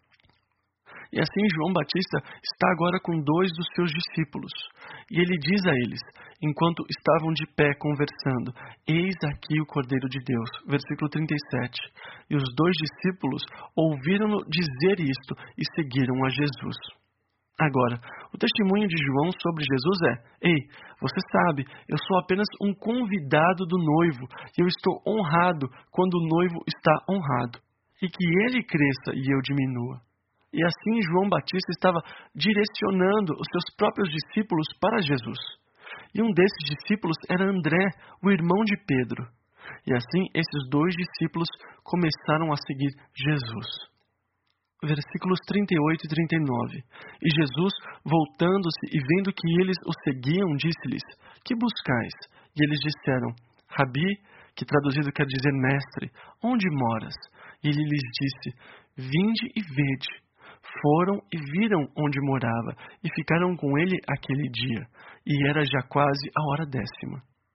E assim João Batista está agora com dois dos seus discípulos. E ele diz a eles, enquanto estavam de pé conversando, eis aqui o Cordeiro de Deus. Versículo trinta e sete. E os dois discípulos ouviram-no dizer isto e seguiram a Jesus. Agora, o testemunho de João sobre Jesus é: ei, você sabe, eu sou apenas um convidado do noivo, e eu estou honrado quando o noivo está honrado, e que ele cresça e eu diminua. E assim João Batista estava direcionando os seus próprios discípulos para Jesus. E um desses discípulos era André, o irmão de Pedro. E assim esses dois discípulos começaram a seguir Jesus. Versículos trinta e oito e trinta e nove. E Jesus, voltando-se e vendo que eles o seguiam, disse-lhes: que buscais? E eles disseram: Rabi, que traduzido quer dizer mestre, onde moras? E ele lhes disse: vinde e vede. Foram e viram onde morava, e ficaram com ele aquele dia, e era já quase a hora décima.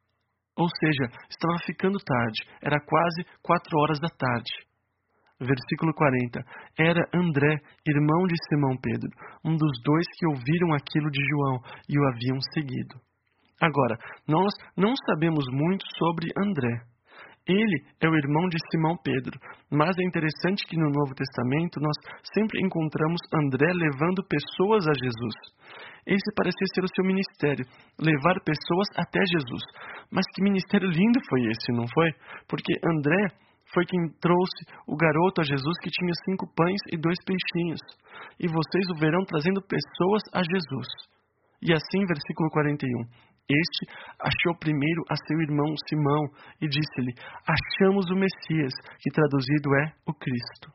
Ou seja, estava ficando tarde, era quase quatro horas da tarde. Versículo quarenta. Era André, irmão de Simão Pedro, um dos dois que ouviram aquilo de João e o haviam seguido. Agora, nós não sabemos muito sobre André. Ele é o irmão de Simão Pedro, mas é interessante que no Novo Testamento nós sempre encontramos André levando pessoas a Jesus. Esse parecia ser o seu ministério, levar pessoas até Jesus. Mas que ministério lindo foi esse, não foi? Porque André foi quem trouxe o garoto a Jesus que tinha cinco pães e dois peixinhos. E vocês o verão trazendo pessoas a Jesus. E assim, versículo quarenta e um. Este achou primeiro a seu irmão Simão e disse-lhe: achamos o Messias, que traduzido é o Cristo.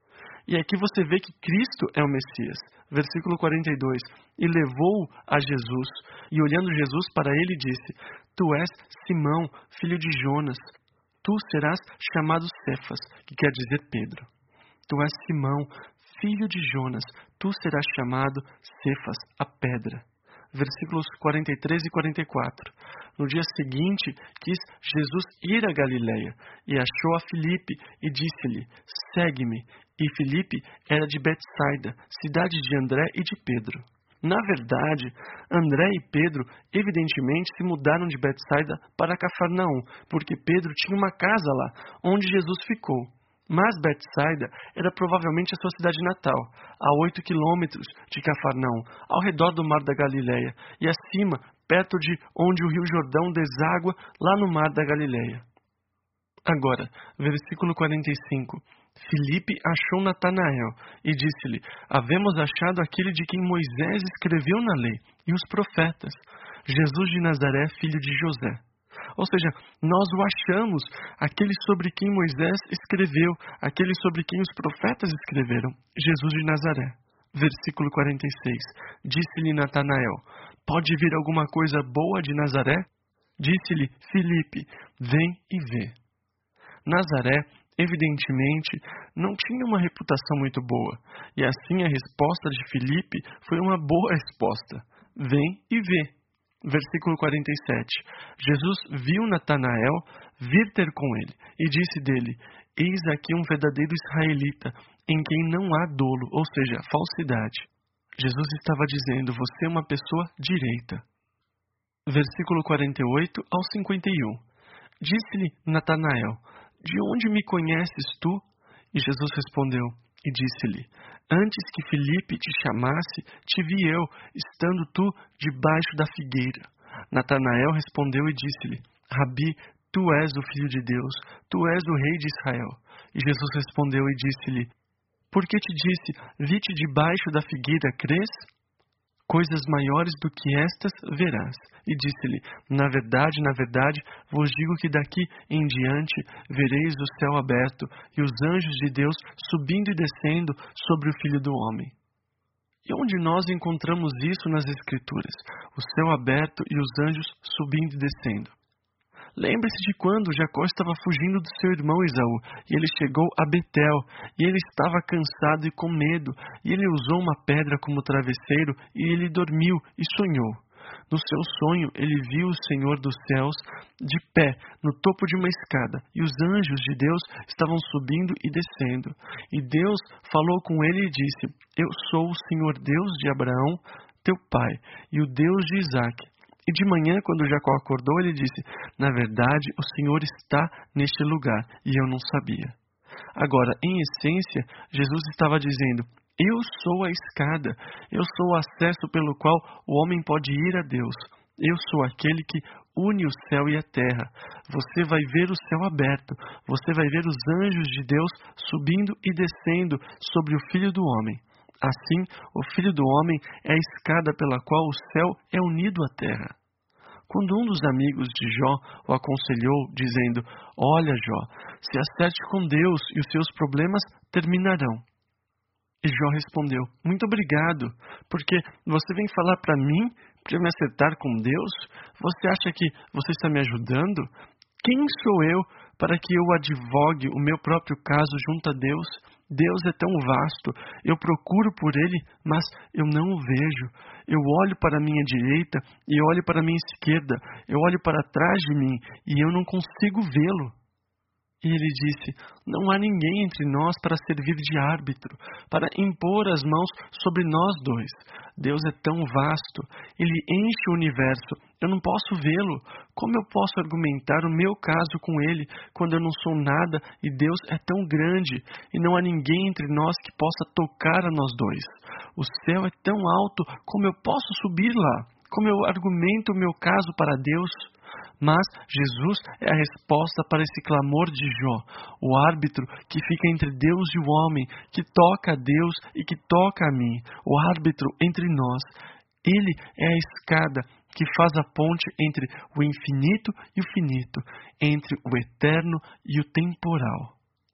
E aqui você vê que Cristo é o Messias. Versículo quarenta e dois. E levou-o a Jesus, e olhando Jesus para ele disse: tu és Simão, filho de Jonas. Tu serás chamado Cefas, que quer dizer Pedro. Tu és Simão, filho de Jonas. Tu serás chamado Cefas, a pedra. Versículos quarenta e três e quarenta e quatro. No dia seguinte, quis Jesus ir a Galiléia, e achou a Filipe, e disse-lhe: segue-me. E Filipe era de Betsaida, cidade de André e de Pedro. Na verdade, André e Pedro evidentemente se mudaram de Betsaida para Cafarnaum, porque Pedro tinha uma casa lá, onde Jesus ficou. Mas Betsaida era provavelmente a sua cidade natal, a oito quilômetros de Cafarnaum, ao redor do mar da Galileia, e acima, perto de onde o rio Jordão deságua lá no mar da Galileia. Agora, versículo quarenta e cinco. Filipe achou Natanael e disse-lhe: havemos achado aquele de quem Moisés escreveu na lei e os profetas, Jesus de Nazaré, filho de José. Ou seja, nós o achamos, aquele sobre quem Moisés escreveu, aquele sobre quem os profetas escreveram, Jesus de Nazaré. Versículo quarenta e seis. Disse-lhe Natanael: pode vir alguma coisa boa de Nazaré? Disse-lhe Filipe: vem e vê. Nazaré, evidentemente, não tinha uma reputação muito boa, e assim a resposta de Filipe foi uma boa resposta: vem e vê. Versículo quarenta e sete. Jesus viu Natanael vir ter com ele, e disse dele: eis aqui um verdadeiro israelita, em quem não há dolo, ou seja, falsidade. Jesus estava dizendo: você é uma pessoa direita. Versículo quarenta e oito ao cinquenta e um. Disse-lhe Natanael: de onde me conheces tu? E Jesus respondeu e disse-lhe: antes que Filipe te chamasse, te vi eu, estando tu debaixo da figueira. Natanael respondeu e disse-lhe: Rabi, tu és o Filho de Deus, tu és o Rei de Israel. E Jesus respondeu e disse-lhe: por que te disse, vi-te debaixo da figueira, crês? Coisas maiores do que estas verás. E disse-lhe: na verdade, na verdade, vos digo que daqui em diante vereis o céu aberto e os anjos de Deus subindo e descendo sobre o Filho do Homem. E onde nós encontramos isso nas Escrituras? O céu aberto e os anjos subindo e descendo. Lembre-se de quando Jacó estava fugindo do seu irmão Esaú, e ele chegou a Betel, e ele estava cansado e com medo, e ele usou uma pedra como travesseiro, e ele dormiu e sonhou. No seu sonho, ele viu o Senhor dos céus de pé no topo de uma escada, e os anjos de Deus estavam subindo e descendo. E Deus falou com ele e disse: Eu sou o Senhor Deus de Abraão, teu pai, e o Deus de Isaque. E de manhã, quando Jacó acordou, ele disse: Na verdade, o Senhor está neste lugar, e eu não sabia. Agora, em essência, Jesus estava dizendo: Eu sou a escada, eu sou o acesso pelo qual o homem pode ir a Deus. Eu sou aquele que une o céu e a terra. Você vai ver o céu aberto, você vai ver os anjos de Deus subindo e descendo sobre o Filho do Homem. Assim, o Filho do Homem é a escada pela qual o céu é unido à terra. Quando um dos amigos de Jó o aconselhou, dizendo: Olha, Jó, se acerte com Deus e os seus problemas terminarão. E Jó respondeu: Muito obrigado, porque você vem falar para mim, para me acertar com Deus? Você acha que você está me ajudando? Quem sou eu para que eu advogue o meu próprio caso junto a Deus? Deus é tão vasto, eu procuro por Ele, mas eu não o vejo. Eu olho para a minha direita e eu olho para a minha esquerda, eu olho para trás de mim e eu não consigo vê-lo. E ele disse: Não há ninguém entre nós para servir de árbitro, para impor as mãos sobre nós dois. Deus é tão vasto, Ele enche o universo, eu não posso vê-lo. Como eu posso argumentar o meu caso com Ele, quando eu não sou nada e Deus é tão grande, e não há ninguém entre nós que possa tocar a nós dois? O céu é tão alto, como eu posso subir lá? Como eu argumento o meu caso para Deus? Mas Jesus é a resposta para esse clamor de Jó, o árbitro que fica entre Deus e o homem, que toca a Deus e que toca a mim, o árbitro entre nós. Ele é a escada que faz a ponte entre o infinito e o finito, entre o eterno e o temporal.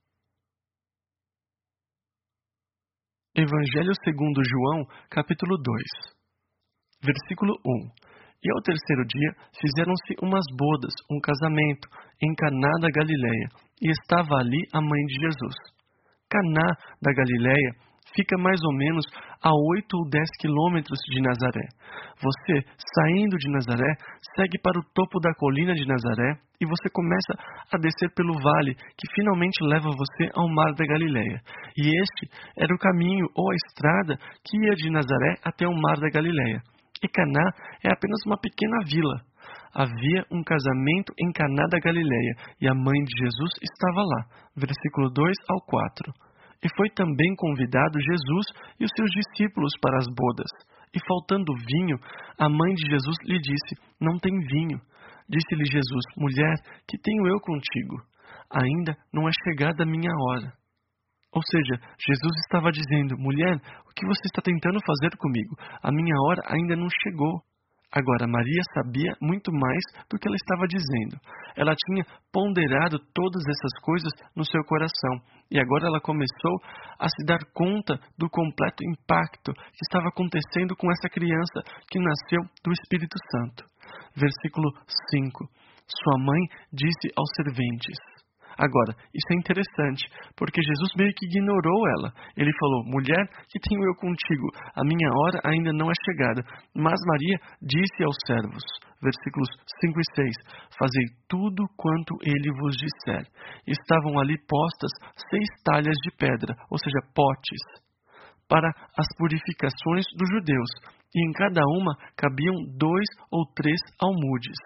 Evangelho segundo João, capítulo dois, versículo um. E ao terceiro dia fizeram-se umas bodas, um casamento, em Caná da Galileia, e estava ali a mãe de Jesus. Caná da Galileia fica mais ou menos a oito ou dez quilômetros de Nazaré. Você, saindo de Nazaré, segue para o topo da colina de Nazaré e você começa a descer pelo vale, que finalmente leva você ao mar da Galileia. E este era o caminho ou a estrada que ia de Nazaré até o mar da Galileia. E Caná é apenas uma pequena vila. Havia um casamento em Caná da Galileia, e a mãe de Jesus estava lá. Versículo dois ao quatro. E foi também convidado Jesus e os seus discípulos para as bodas. E faltando vinho, a mãe de Jesus lhe disse: Não tem vinho. Disse-lhe Jesus: Mulher, que tenho eu contigo? Ainda não é chegada a minha hora. Ou seja, Jesus estava dizendo: Mulher, o que você está tentando fazer comigo? A minha hora ainda não chegou. Agora, Maria sabia muito mais do que ela estava dizendo. Ela tinha ponderado todas essas coisas no seu coração. E agora ela começou a se dar conta do completo impacto que estava acontecendo com essa criança que nasceu do Espírito Santo. Versículo cinco. Sua mãe disse aos serventes. Agora, isso é interessante, porque Jesus meio que ignorou ela. Ele falou: Mulher, que tenho eu contigo? A minha hora ainda não é chegada. Mas Maria disse aos servos, versículos cinco e seis, Fazei tudo quanto ele vos disser. Estavam ali postas seis talhas de pedra, ou seja, potes, para as purificações dos judeus, e em cada uma cabiam dois ou três almudes.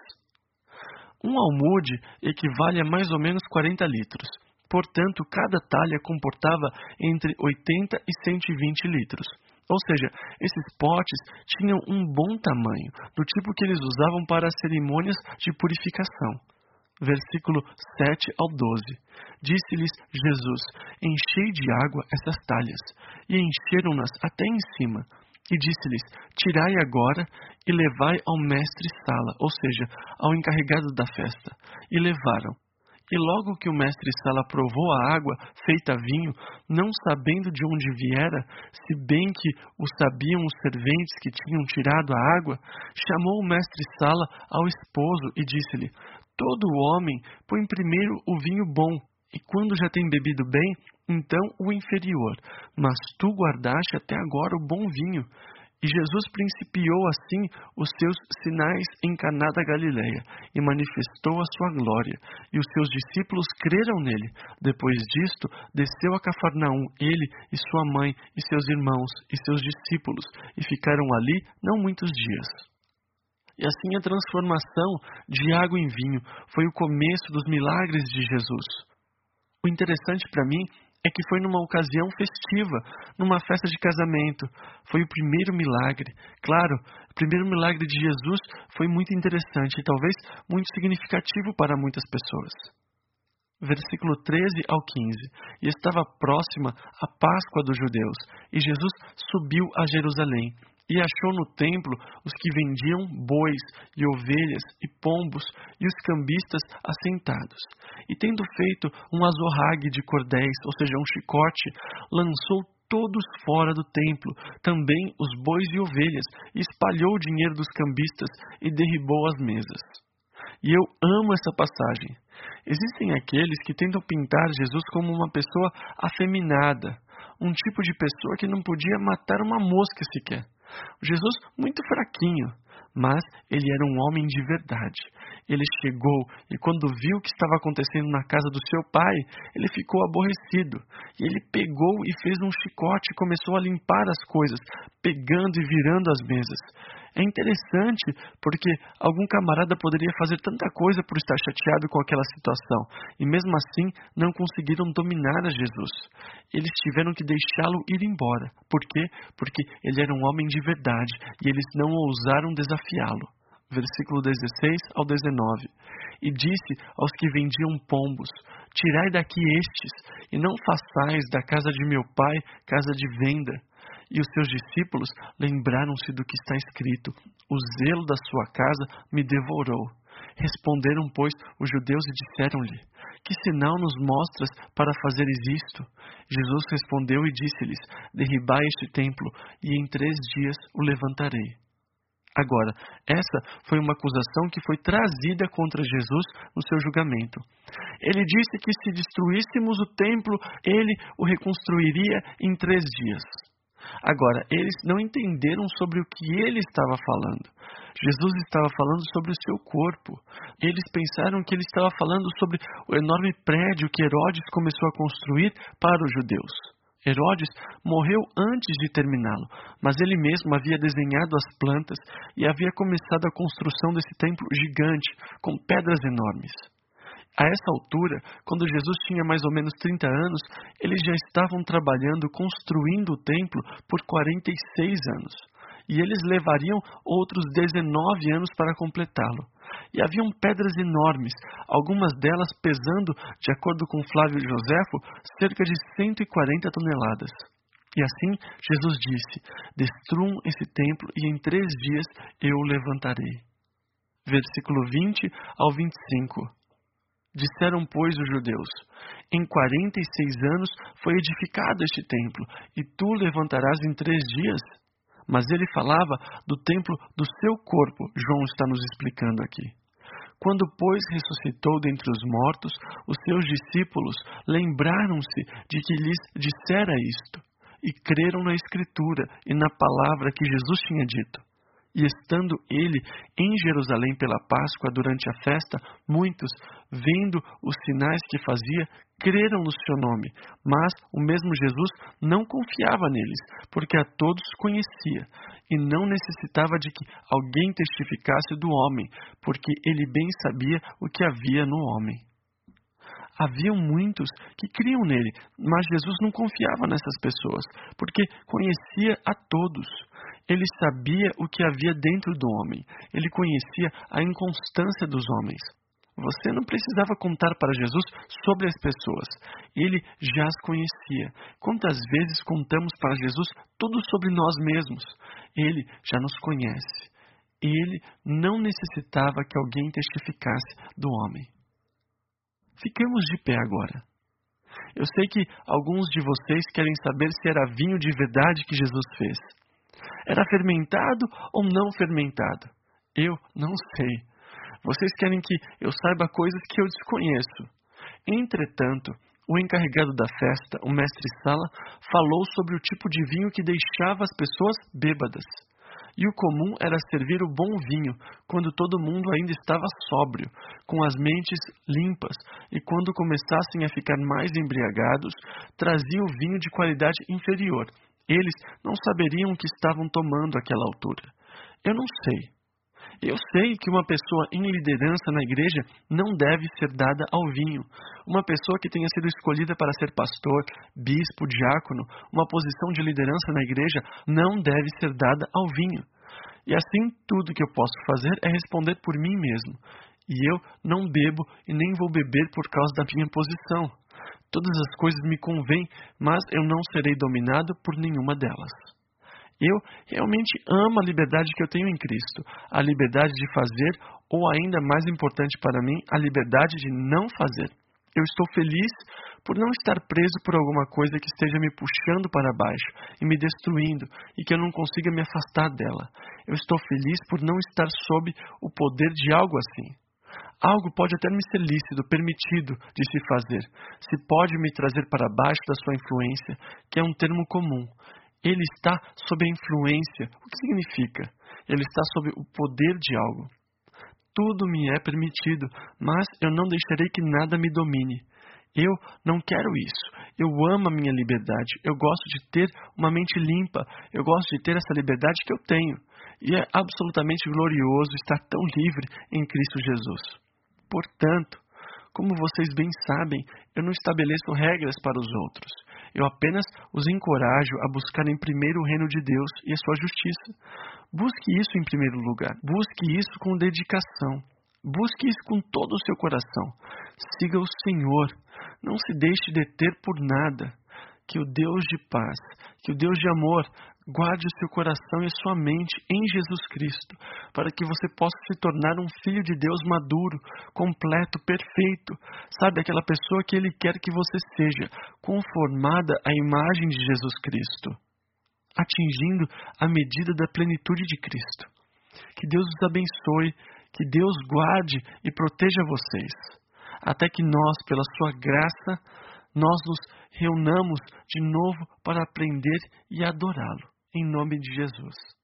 Um almude equivale a mais ou menos quarenta litros. Portanto, cada talha comportava entre oitenta e cento e vinte litros. Ou seja, esses potes tinham um bom tamanho, do tipo que eles usavam para as cerimônias de purificação. Versículo sete ao doze. Disse-lhes Jesus: Enchei de água essas talhas. E encheram-nas até em cima. E disse-lhes: Tirai agora e levai ao mestre-sala, ou seja, ao encarregado da festa. E levaram. E logo que o mestre-sala provou a água feita vinho, não sabendo de onde viera, se bem que o sabiam os serventes que tinham tirado a água, chamou o mestre-sala ao esposo e disse-lhe: Todo homem põe primeiro o vinho bom, e quando já tem bebido bem, então o inferior. Mas tu guardaste até agora o bom vinho. E Jesus principiou assim os seus sinais em Caná da Galileia e manifestou a sua glória, e os seus discípulos creram nele. Depois disto, desceu a Cafarnaum, ele e sua mãe, e seus irmãos, e seus discípulos, e ficaram ali não muitos dias. E assim a transformação de água em vinho foi o começo dos milagres de Jesus. O interessante para mim é que foi numa ocasião festiva, numa festa de casamento. Foi o primeiro milagre. Claro, o primeiro milagre de Jesus foi muito interessante e talvez muito significativo para muitas pessoas. Versículo treze ao quinze. E estava próxima a Páscoa dos judeus, e Jesus subiu a Jerusalém. E achou no templo os que vendiam bois e ovelhas e pombos e os cambistas assentados. E tendo feito um azorrague de cordéis, ou seja, um chicote, lançou todos fora do templo, também os bois e ovelhas, e espalhou o dinheiro dos cambistas e derribou as mesas. E eu amo essa passagem. Existem aqueles que tentam pintar Jesus como uma pessoa afeminada, um tipo de pessoa que não podia matar uma mosca sequer. Jesus muito fraquinho, mas ele era um homem de verdade. Ele chegou e quando viu o que estava acontecendo na casa do seu pai, ele ficou aborrecido. E ele pegou e fez um chicote e começou a limpar as coisas, pegando e virando as mesas. É interessante porque algum camarada poderia fazer tanta coisa por estar chateado com aquela situação e mesmo assim não conseguiram dominar a Jesus. Eles tiveram que deixá-lo ir embora. Por quê? Porque ele era um homem de verdade e eles não ousaram desafiá-lo. Versículo dezesseis ao dezenove. E disse aos que vendiam pombos: tirai daqui estes, e não façais da casa de meu pai casa de venda. E os seus discípulos lembraram-se do que está escrito: o zelo da sua casa me devorou. Responderam, pois, os judeus e disseram-lhe: que sinal nos mostras para fazeres isto? Jesus respondeu e disse-lhes: derribai este templo, e em três dias o levantarei. Agora, essa foi uma acusação que foi trazida contra Jesus no seu julgamento. Ele disse que se destruíssemos o templo, ele o reconstruiria em três dias. Agora, eles não entenderam sobre o que ele estava falando. Jesus estava falando sobre o seu corpo. Eles pensaram que ele estava falando sobre o enorme prédio que Herodes começou a construir para os judeus. Herodes morreu antes de terminá-lo, mas ele mesmo havia desenhado as plantas e havia começado a construção desse templo gigante, com pedras enormes. A essa altura, quando Jesus tinha mais ou menos trinta anos, eles já estavam trabalhando, construindo o templo por quarenta e seis anos. E eles levariam outros dezenove anos para completá-lo. E haviam pedras enormes, algumas delas pesando, de acordo com Flávio Joséfo, cerca de cento e quarenta toneladas. E assim, Jesus disse: destruam esse templo e em três dias eu o levantarei. Versículo vinte ao vinte e cinco. Disseram, pois, os judeus: em quarenta e seis anos foi edificado este templo, e tu o levantarás em três dias? Mas ele falava do templo do seu corpo, João está nos explicando aqui. Quando, pois, ressuscitou dentre os mortos, os seus discípulos lembraram-se de que lhes dissera isto, e creram na Escritura e na palavra que Jesus tinha dito. E estando ele em Jerusalém pela Páscoa durante a festa, muitos, vendo os sinais que fazia, creram no seu nome. Mas o mesmo Jesus não confiava neles, porque a todos conhecia, e não necessitava de que alguém testificasse do homem, porque ele bem sabia o que havia no homem. Haviam muitos que criam nele, mas Jesus não confiava nessas pessoas, porque conhecia a todos. Ele sabia o que havia dentro do homem. Ele conhecia a inconstância dos homens. Você não precisava contar para Jesus sobre as pessoas. Ele já as conhecia. Quantas vezes contamos para Jesus tudo sobre nós mesmos? Ele já nos conhece. Ele não necessitava que alguém testificasse do homem. Fiquemos de pé agora. Eu sei que alguns de vocês querem saber se era vinho de verdade que Jesus fez. Era fermentado ou não fermentado? Eu não sei. Vocês querem que eu saiba coisas que eu desconheço. Entretanto, o encarregado da festa, o mestre-sala, falou sobre o tipo de vinho que deixava as pessoas bêbadas. E o comum era servir o bom vinho, quando todo mundo ainda estava sóbrio, com as mentes limpas, e quando começassem a ficar mais embriagados, trazia o vinho de qualidade inferior. Eles não saberiam o que estavam tomando àquela altura. Eu não sei. Eu sei que uma pessoa em liderança na igreja não deve ser dada ao vinho. Uma pessoa que tenha sido escolhida para ser pastor, bispo, diácono, uma posição de liderança na igreja, não deve ser dada ao vinho. E assim, tudo que eu posso fazer é responder por mim mesmo. E eu não bebo e nem vou beber por causa da minha posição. Todas as coisas me convêm, mas eu não serei dominado por nenhuma delas. Eu realmente amo a liberdade que eu tenho em Cristo, a liberdade de fazer, ou ainda mais importante para mim, a liberdade de não fazer. Eu estou feliz por não estar preso por alguma coisa que esteja me puxando para baixo e me destruindo e que eu não consiga me afastar dela. Eu estou feliz por não estar sob o poder de algo assim. Algo pode até me ser lícito, permitido de se fazer, se pode me trazer para baixo da sua influência, que é um termo comum. Ele está sob a influência. O que significa? Ele está sob o poder de algo. Tudo me é permitido, mas eu não deixarei que nada me domine. Eu não quero isso. Eu amo a minha liberdade. Eu gosto de ter uma mente limpa. Eu gosto de ter essa liberdade que eu tenho. E é absolutamente glorioso estar tão livre em Cristo Jesus. Portanto, como vocês bem sabem, eu não estabeleço regras para os outros. Eu apenas os encorajo a buscarem primeiro o reino de Deus e a sua justiça. Busque isso em primeiro lugar. Busque isso com dedicação. Busque isso com todo o seu coração. Siga o Senhor. Não se deixe deter por nada. Que o Deus de paz, que o Deus de amor, guarde o seu coração e a sua mente em Jesus Cristo, para que você possa se tornar um filho de Deus maduro, completo, perfeito. Sabe, aquela pessoa que Ele quer que você seja, conformada à imagem de Jesus Cristo, atingindo a medida da plenitude de Cristo. Que Deus os abençoe, que Deus guarde e proteja vocês, até que nós, pela sua graça, nós nos reunamos de novo para aprender e adorá-lo. Em nome de Jesus.